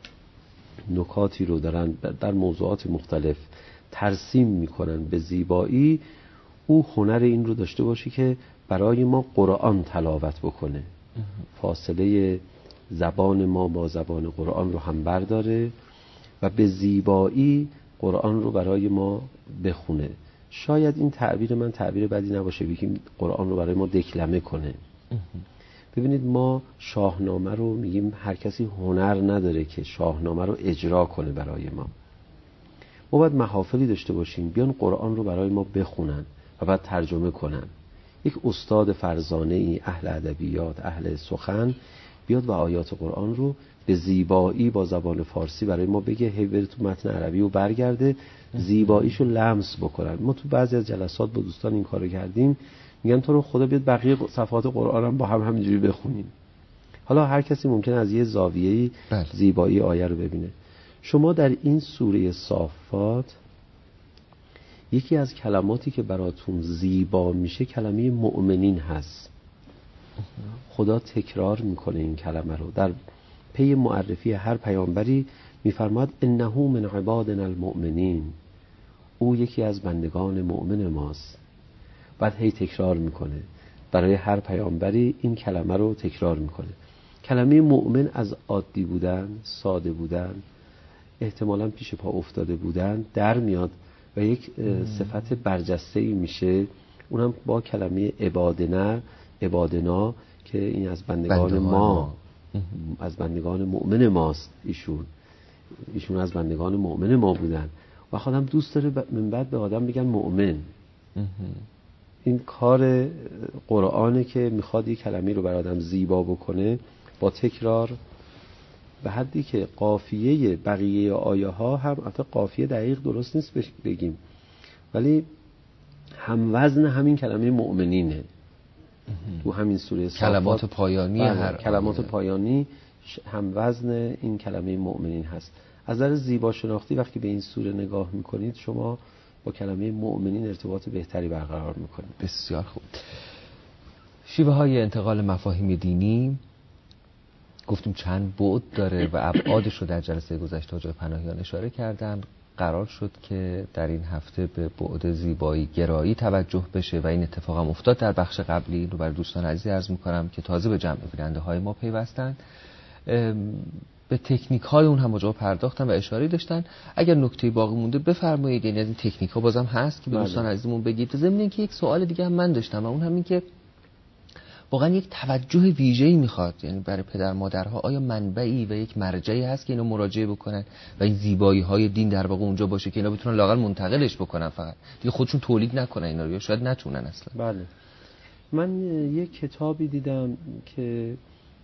Speaker 5: نکاتی رو دارن در موضوعات مختلف ترسیم میکنن به زیبایی، او هنر این رو داشته باشه که برای ما قرآن تلاوت بکنه، فاصله زبان ما با زبان قرآن رو هم برداره و به زیبایی قرآن رو برای ما بخونه. شاید این تعبیر من تعبیر بدی نباشه بگیم قرآن رو برای ما دکلمه کنه. ببینید ما شاهنامه رو میگیم هر کسی هنر نداره که شاهنامه رو اجرا کنه برای ما. ما باید محافلی داشته باشیم بیان قرآن رو برای ما بخونن و بعد ترجمه کنن. یک استاد فرزانه ای اهل ادبیات اهل سخن بیاد و آیات قرآن رو به زیبایی با زبان فارسی برای ما بگه، هی بره تو متن عربی و برگرده زیباییشو لمس بکنن. ما تو بعضی از جلسات با دوستان این کارو کردیم، میگن تو رو خدا بیاد بقیه صفحات قرآن هم با هم همینجوری بخونیم. حالا هر کسی ممکنه از یه زاویه‌ای زیبایی آیه رو ببینه. شما در این سوره صافات یکی از کلماتی که براتون زیبا میشه کلمه مؤمنین هست. خدا تکرار میکنه این کلمه رو در پی معرفی هر پیامبری، میفرماد انه من عبادنا المؤمنین، او یکی از بندگان مؤمن ماست. بعد هی تکرار میکنه برای هر پیامبری این کلمه رو تکرار میکنه. کلمه مؤمن از عادی بودن، ساده بودن، احتمالاً پیش پا افتاده بودن در میاد و یک صفت برجسته‌ای میشه، اونم با کلمه عبادنا عبادنا که این از بندگان, بندگان ما, ما. از بندگان مؤمن ماست. ایشون ایشون از بندگان مؤمن ما بودن و خودم دوست داره من بعد به آدم بگن مؤمن. این کار قرآنه که میخواد یک کلمه رو بر آدم زیبا بکنه با تکرار، به حدی که قافیه بقیه آیه ها هم البته قافیه دقیق درست نیست بگیم ولی هم وزن همین کلمه مؤمنینه. تو همین سوره صافات
Speaker 4: کلمات پایانی هر
Speaker 5: کلمات پایانی هم وزن این کلمه مؤمنین هست. از نظر زیبا شناختی وقتی به این سوره نگاه میکنید شما با کلمه مؤمنین ارتباط بهتری برقرار میکنید.
Speaker 4: بسیار خوب. شیوه های انتقال مفاهیم دینی گفتیم چند بعد داره و ابعادش رو در جلسه گذشته جای پناهیان اشاره کردن. قرار شد که در این هفته به بعد زیبایی گرایی توجه بشه و این اتفاق هم افتاد در بخش قبلی. این رو برای دوستان عزیز عرض میکنم که تازه به جمع بیننده های ما پیوستن. به تکنیک های اون هم ماجرا پرداختن و اشاره داشتن. اگر نکته باقی مونده بفرمایید، یعنی از این تکنیک ها بازم هست که به دوستان عزیزمون بگید. ضمن اینکه یک سوال دیگه هم من داشتم و اون هم این که واقعا یک توجه ویژه‌ای میخواد، یعنی برای پدر مادرها آیا منبعی و یک مرجعی هست که اینا مراجعه بکنن و این زیبایی های دین در واقع اونجا باشه که اینا بتونن لااقل منتقلش بکنن، فقط دیگه خودشون تولید نکنن اینا رو، یا شاید نتونن اصلا؟
Speaker 5: بله، من یک کتابی دیدم که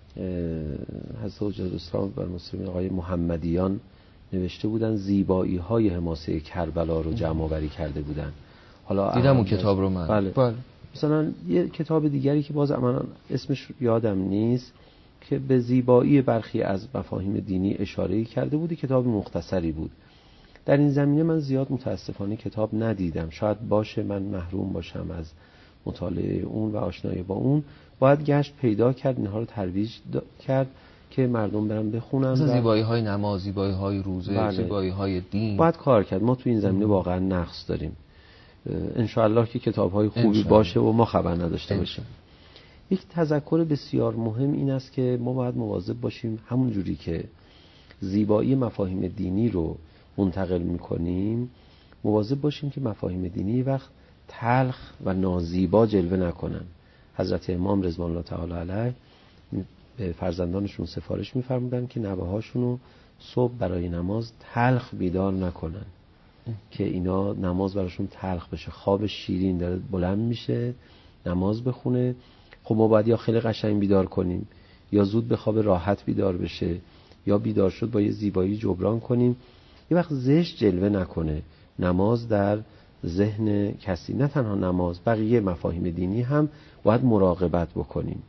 Speaker 5: حضرت حجت الاسلام بر مسلمین آقای محمدیان نوشته بودن، زیبایی های حماسه کربلا رو جمع آوری کرده بودن. حالا
Speaker 4: دیدم اون کتاب رو من.
Speaker 5: بله. بله. مثلا یه کتاب دیگری که باز من اسمش یادم نیست که به زیبایی برخی از مفاهیم دینی اشاره کرده بودی، کتاب مختصری بود. در این زمینه من زیاد متاسفانه کتاب ندیدم، شاید باشه من محروم باشم از مطالعه اون و آشنایی با اون. باید گشت پیدا کرد، اینها رو ترویج کرد که مردم برن بخونن.
Speaker 4: مثلا زیبایی های نماز، زیبایی های روزه، بله. زیبایی های دین
Speaker 5: باید کار کرد. ما تو این زمینه ام. واقعا نقص داریم. انشاءالله که کتاب‌های خوبی باشه و ما خبر نداشته باشیم. یک تذکر بسیار مهم این است که ما باید مواظب باشیم همون جوری که زیبایی مفاهیم دینی رو منتقل می‌کنیم، مواظب باشیم که مفاهیم دینی وقت تلخ و نازیبا جلوه نکنن. حضرت امام رضوان الله تعالی علیه به فرزندانشون سفارش می‌فرمودن که نوه‌هاشون رو صبح برای نماز تلخ بیدار نکنن که اینا نماز براشون تلخ بشه. خواب شیرین داره بلند میشه نماز بخونه، خب ما باید یا خیلی قشنگ بیدار کنیم یا زود به خواب راحت بیدار بشه یا بیدار شد با یه زیبایی جبران کنیم. یه وقت زشت جلوه نکنه نماز در ذهن کسی. نه تنها نماز، بقیه مفاهیم دینی هم باید مراقبت بکنیم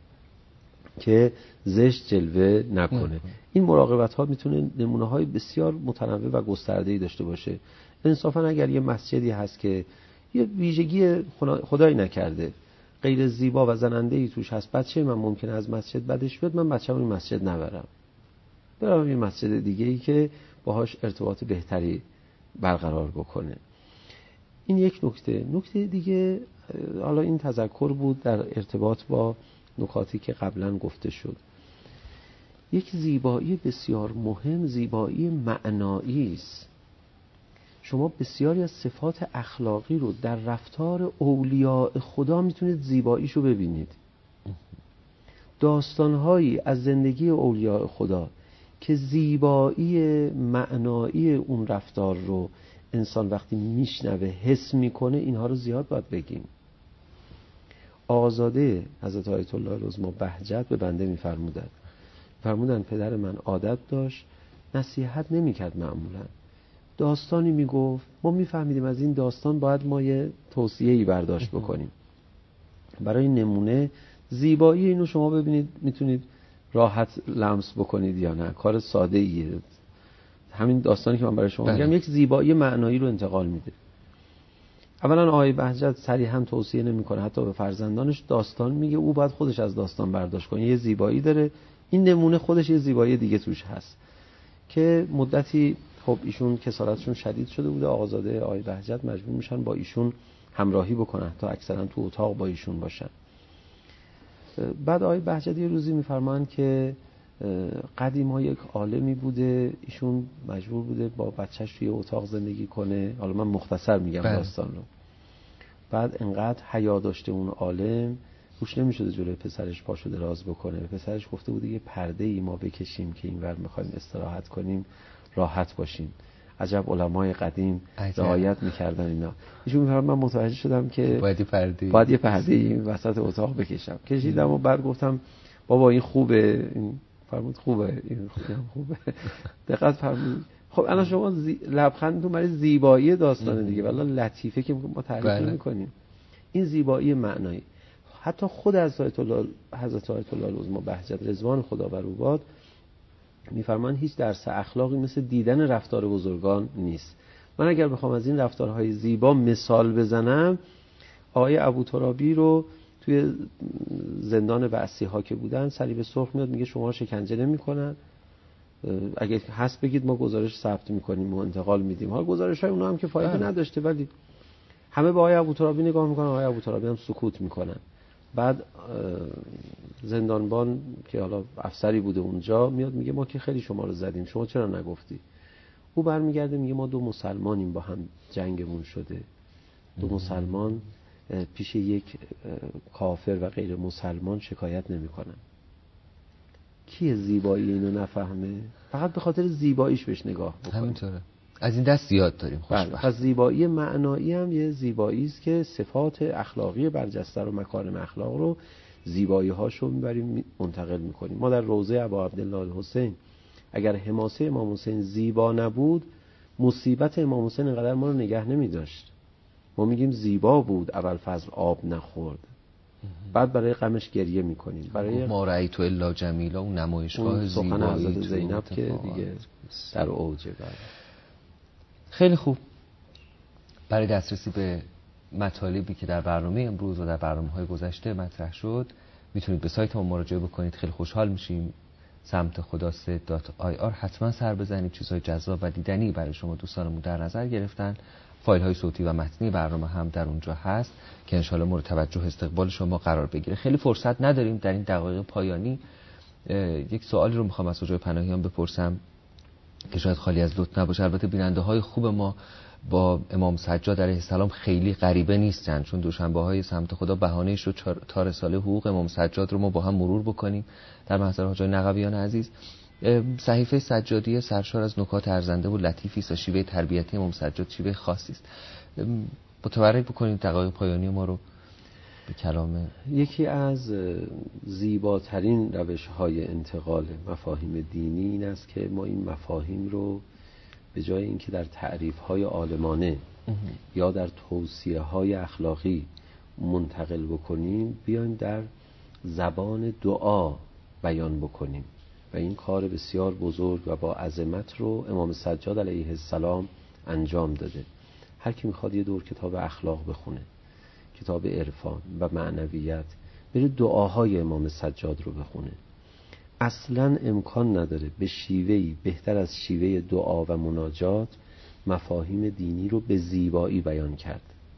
Speaker 5: که زشت جلوه نکنه. این مراقبت ها میتونه نمونه های بسیار متنوع و گسترده‌ای داشته باشه. انصافا اگر یه مسجدی هست که یه ویژگی خدایی نکرده غیر زیبا و زننده‌ای توش هست، بچه من ممکنه از مسجد بدش بیاد، من بچه‌مو این مسجد نبرم، برم یه مسجد دیگه‌ای که باهاش ارتباط بهتری برقرار بکنه. این یک نکته. نکته دیگه، حالا این تذکر بود در ارتباط با نکاتی که قبلا گفته شد. یک زیبایی بسیار مهم زیبایی معنایی است. شما بسیاری از صفات اخلاقی رو در رفتار اولیاء خدا میتونید زیباییشو ببینید. داستانهایی از زندگی اولیاء خدا که زیبایی معنایی اون رفتار رو انسان وقتی میشنوه حس میکنه، اینها رو زیاد باید بگیم. آقازاده حضرت آیت الله العظمی بهجت به بنده میفرمودند فرمودن پدر من عادت داشت نصیحت نمیکرد، معمولا داستانی میگفت، ما میفهمیدیم از این داستان باید ما یه توصیه‌ای برداشت بکنیم. برای نمونه زیبایی اینو شما ببینید میتونید راحت لمس بکنید یا نه، کار ساده ایه. همین داستانی که من برای شما میگم یک زیبایی معنایی رو انتقال میده. اولا آقای بهجت صریحا توصیه نمیکنه، حتی به فرزندانش داستان میگه او باید خودش از داستان برداشت کنه، یه زیبایی داره. این نمونه خودش یه زیبایی دیگه توش هست که مدتی خب ایشون کسالتشون شدید شده بوده، آقازاده آقای بهجت مجبور میشن با ایشون همراهی بکنن تا اکثرا تو اتاق با ایشون باشن. بعد آقای بهجت یه روزی میفرمان که قدیم ها یک عالمی بوده، ایشون مجبور بوده با بچهش توی اتاق زندگی کنه. حالا من مختصر میگم بله. داستان رو. بعد انقدر حیا داشته اون عالم، روش نمیشده جلوی پسرش پاشو دراز بکنه. پسرش گفته بوده یه پرده ای ما بکشیم که اینور میخوایم استراحت کنیم راحت باشیم. عجب علمای قدیم رعایت میکردن اینا. ایشون میفرماد من متوجه شدم که باید یه پرده باید یه پرده این وسط اتاق بکشم. کشیدم و بعد گفتم بابا این خوبه، این فرمود خوبه، این خوبه. دقت فرمود. خب الان شما زی... لبخندتون برای زیبایی داستان دیگه، ولی لطیفه که ما تعریف نمی‌کنیم. این زیبایی معنایی. حتی خود از حضرت الله حضرت آیت الله العظمی بهجت رضوان خدا بر او باد میفرمان هیچ درس اخلاقی مثل دیدن رفتار بزرگان نیست. من اگر بخوام از این رفتارهای زیبا مثال بزنم، آقای ابوترابی رو توی زندان بعثی ها که بودن صلیب سرخ میاد میگه شما شکنجه نمی‌کنن، اگه هست بگید ما گزارش ثبت می‌کنیم و انتقال میدیم. حالا گزارش‌های اونها هم که فایده نداشته، ولی همه به آقای ابوترابی نگاه می‌کنن، آقای ابوترابی هم سکوت می‌کنن. بعد زندانبان که حالا افسری بوده اونجا میاد میگه ما که خیلی شما رو زدیم، شما چرا نگفتی؟ او برمیگرده میگه ما دو مسلمانیم با هم جنگمون شده، دو مسلمان پیش یک کافر و غیر مسلمان شکایت نمیکنن. کیه زیبایی اینو نفهمه؟ فقط به خاطر زیباییش بهش نگاه بکنه.
Speaker 4: همینطوره. از این دست زیاد داریم خوشبخت.
Speaker 5: پس زیبایی معنایی هم یه زیبایی است که صفات اخلاقی برجسته رو، مکارم اخلاق رو، زیبایی هاشو میبریم منتقل میکنیم. ما در روضه ابا عبدالله الحسین اگر حماسه امام حسین زیبا نبود، مصیبت امام حسین اینقدر ما رو نگه نمیداشت. ما میگیم زیبا بود ابوالفضل آب نخورد، بعد برای غمش گریه میکنیم. برای
Speaker 4: ما رأیت الا جمیلا، اون نمایشگاه زیبایی
Speaker 5: حضرت زینب که دیگه در اوجه.
Speaker 4: خیلی خوب. برای دسترسی به مطالبی که در برنامه امروز و در برنامه‌های گذشته مطرح شد میتونید به سایت ما مراجعه بکنید. خیلی خوشحال میشیم. سمت خدا سه دات آی آر حتما سر بزنید. چیزهای جذاب و دیدنی برای شما دوستانمون در نظر گرفتن. فایل های صوتی و متنی برنامه هم در اونجا هست که انشالله مورد توجه استقبال شما قرار بگیره. خیلی فرصت نداریم در این دقایق پایانی. یک سوالی رو میخوام از حجای پناهیان بپرسم که شاید خالی از لطف نباشه. البته بیننده های خوب ما با امام سجاد علیه السلام خیلی غریبه نیستن، چون دوشنبه های سمت خدا بهانه شد تا رساله حقوق امام سجاد رو ما با هم مرور بکنیم در محضر حجای نقبیان عزیز. صحیفه سجادیه سرشار از نکات ارزنده و لطیفی است. شیوه تربیتی امام سجاد شیوه خاصی است. متبرک بکنید دقایق پایانی ما رو به کلام.
Speaker 5: یکی از زیباترین روش‌های انتقال مفاهیم دینی این است که ما این مفاهیم رو به جای اینکه در تعریف‌های عالمانه یا در توصیه‌های اخلاقی منتقل بکنیم، بیایم در زبان دعا بیان بکنیم و این کار بسیار بزرگ و با عظمت رو امام سجاد علیه السلام انجام داده. هر کی میخواد یه دور کتاب اخلاق بخونه، کتاب عرفان و معنویت، بره دعاهای امام سجاد رو بخونه. اصلا امکان نداره به شیوهی بهتر از شیوه دعا و مناجات مفاهیم دینی رو به زیبایی بیان کرد.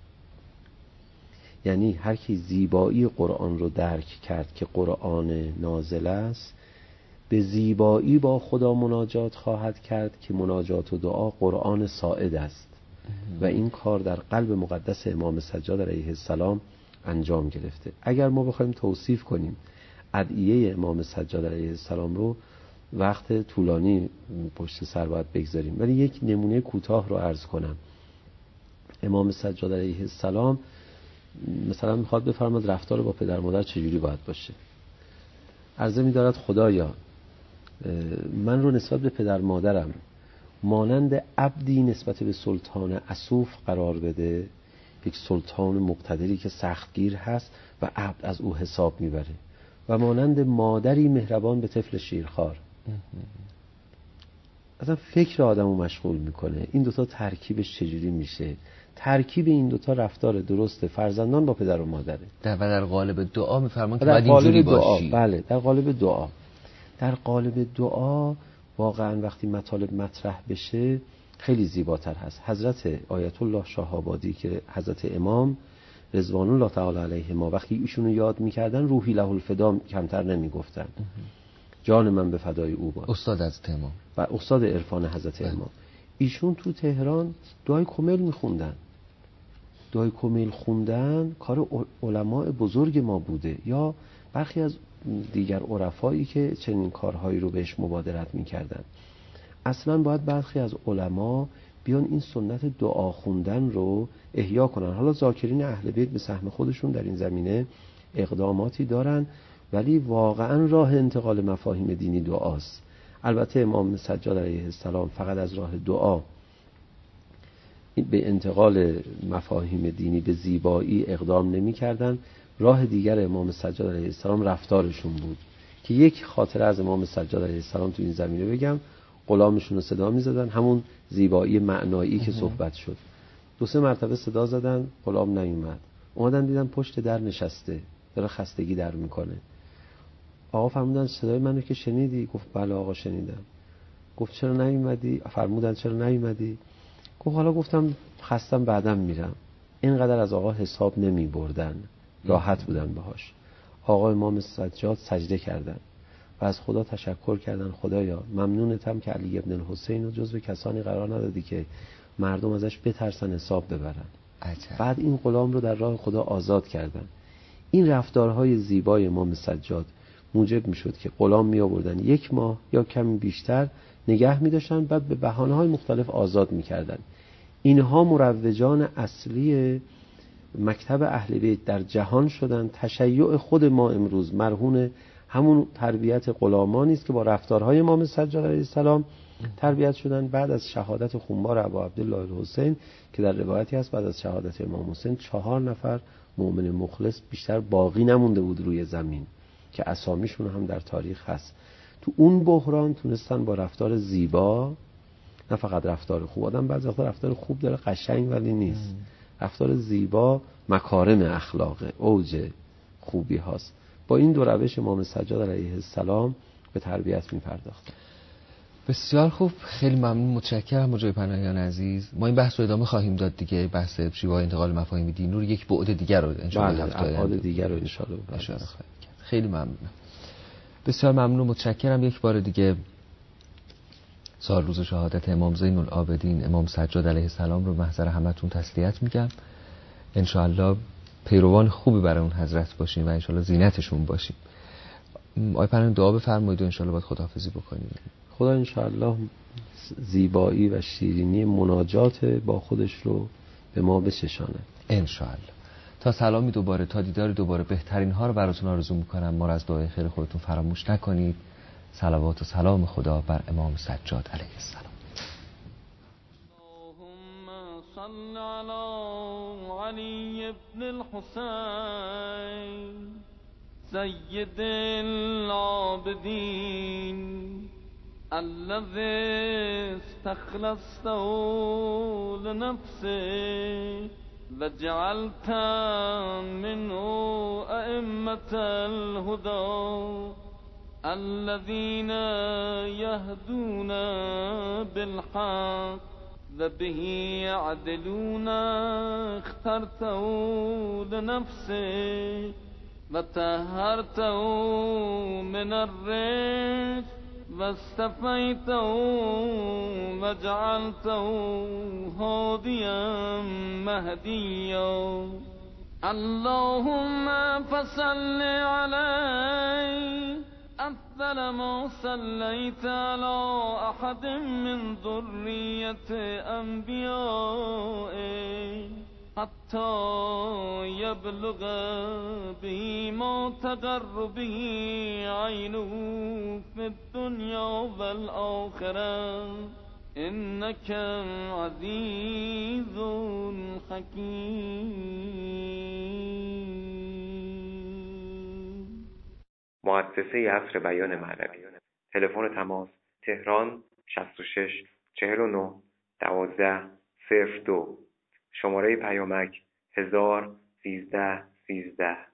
Speaker 5: یعنی هر کی زیبایی قرآن رو درک کرد که قرآن نازل است، به زیبایی با خدا مناجات خواهد کرد که مناجات و دعا قرآن صاعد است و این کار در قلب مقدس امام سجاد علیه السلام انجام گرفته. اگر ما بخوایم توصیف کنیم ادعیه امام سجاد علیه السلام رو، وقت طولانی پشت سر باید بگذاریم، ولی یک نمونه کوتاه رو عرض کنم. امام سجاد علیه السلام مثلا میخواد بفرماد رفتار با پدر مادر چجوری باید باشه. عرضه می‌دارد خدایا من رو نسبت به پدر مادرم مانند عبدی نسبت به سلطان اسوف قرار بده، یک سلطان مقتدری که سختگیر هست و عبد از او حساب میبره، و مانند مادری مهربان به طفل شیرخوار. اصلا فکر آدمو مشغول میکنه این دوتا ترکیبش چجوری میشه. ترکیب این دوتا رفتار درست فرزندان با پدر و مادره.
Speaker 4: در و در قالب دعا میفرمان که باید اینجوری باشی.
Speaker 5: بله، در قالب دعا. در قالب دعا واقعا وقتی مطالب مطرح بشه خیلی زیباتر هست. حضرت آیت الله شاه آبادی که حضرت امام رضوان الله تعالی علیه ما وقتی ایشونو یاد میکردن روحی له الفدا کمتر نمیگفتن. جان من به فدای او باد.
Speaker 4: استاد حضرت امام
Speaker 5: و استاد عرفان حضرت امام. ایشون تو تهران دعای کمیل میخوندن. دعای کمیل خوندن کار علماء بزرگ ما بوده، یا برخی از دیگر عرفایی که چنین کارهایی رو بهش مبادرت میکردن. اصلا باید برخی از علما بیان این سنت دعا خوندن رو احیا کنن. حالا ذاکرین اهل بیت به سهم خودشون در این زمینه اقداماتی دارن، ولی واقعا راه انتقال مفاهیم دینی دعاست. البته امام سجاد علیه السلام فقط از راه دعا به انتقال مفاهیم دینی به زیبایی اقدام نمی کردن. راه دیگر امام سجاد علیه السلام رفتارشون بود که یک خاطره از امام سجاد علیه السلام تو این زمینه بگم. غلامشون رو صدا می زدن، همون زیبایی معنایی که صحبت شد. دو سه مرتبه صدا زدن، غلام نیومد. اومدن دیدن پشت در نشسته داره خستگی در میکنه. آقا فرمودن صدای منو که شنیدی؟ گفت بله آقا شنیدم. گفت چرا نیومدی؟ فرمودن چرا نیومدی؟ گفت حالا گفتم خستم بعدم میرم. اینقدر از آقا حساب نمی بردن، راحت بودن باهاش. آقا امام سجاد سجده کردن و از خدا تشکر کردن. خدایا ممنونتم که علی ابن الحسین رو جزو کسانی قرار ندادی که مردم ازش بترسن حساب ببرن. عجب. بعد این غلام رو در راه خدا آزاد کردن. این رفتارهای زیبای امام سجاد موجب میشد که غلام می آوردن یک ماه یا کمی بیشتر نگه می داشتن، بعد به بهانه‌های مختلف آزاد می کردن. اینها مروجان اصلی مکتب اهل بیت در جهان شدن. تشیع خود ما امروز مرهون همون تربیت غلامانی است که با رفتارهای امام سجاد علیه السلام تربیت شدن. بعد از شهادت خونبار ابا عبدالله الحسین که در روایتی هست بعد از شهادت امام حسین چهار نفر مؤمن مخلص بیشتر باقی نمونده بود روی زمین که اسامیشون هم در تاریخ هست. تو اون بحران تونستن با رفتار زیبا، نه فقط رفتار خوب، آدم بعضی وقتا رفتار خوب داره قشنگ ولی نیست، رفتار زیبا مکارم اخلاق اوج خوبی هاست. با این دو روش امام سجاد علیه السلام به تربیت می‌پرداخت.
Speaker 4: بسیار خوب، خیلی ممنون، متشکرم مجاهد پناهیان عزیز. ما این بحث رو ادامه خواهیم داد دیگه، بحث شیوه انتقال مفاهیم دینی رو یک بعد دیگر رو ان شاء الله
Speaker 5: ابعاد دیگر رو ان شاء الله
Speaker 4: اشاره خواهیم کرد. خیلی ممنونم، بسیار ممنون، متشکرم. یک بار دیگه سال روز شهادت امام زین العابدین امام سجاد علیه السلام رو محضر همتون تسلیت میگم. ان شاء الله پیروان خوبی برای اون حضرت باشیم و ان شاء الله زینتشون باشیم. آقای پناهیان دعا بفرمایید و ان شاء الله باید خداحافظی بکنیم.
Speaker 5: خدا ان شاء الله زیبایی و شیرینی مناجات با خودش رو به ما بچشانه
Speaker 4: ان شاء الله. تا سلامی دوباره، تا دیدار دوباره، بهترین ها رو براتون آرزو میکنم. ما رو از دعای خیر خودتون فراموش نکنید. صلوات و سلام خدا بر امام سجاد علیه السلام.
Speaker 7: اللهم صل علی علی ابن الحسین سید العابدین الذي استخلصته لنفسه وجعلت منه أئمة الهدى الذين يهدون بالحق وبه يعدلون اخترته لنفسه وطهرته من الرجس واستفيته وجعلته هاديا مهديا اللهم فصل عليه أفضل ما صليت على أحد من ذرية أنبيائه حتى يبلغ به ما تقر به عينه في الدنيا والآخرة إنك عزيز حكيم.
Speaker 2: مؤسسه عصر بیان معنوی. تلفن تماس تهران شصت و شش چهل و نه دوازده صفر دو. شماره پیامک هزار سیزده سیزده.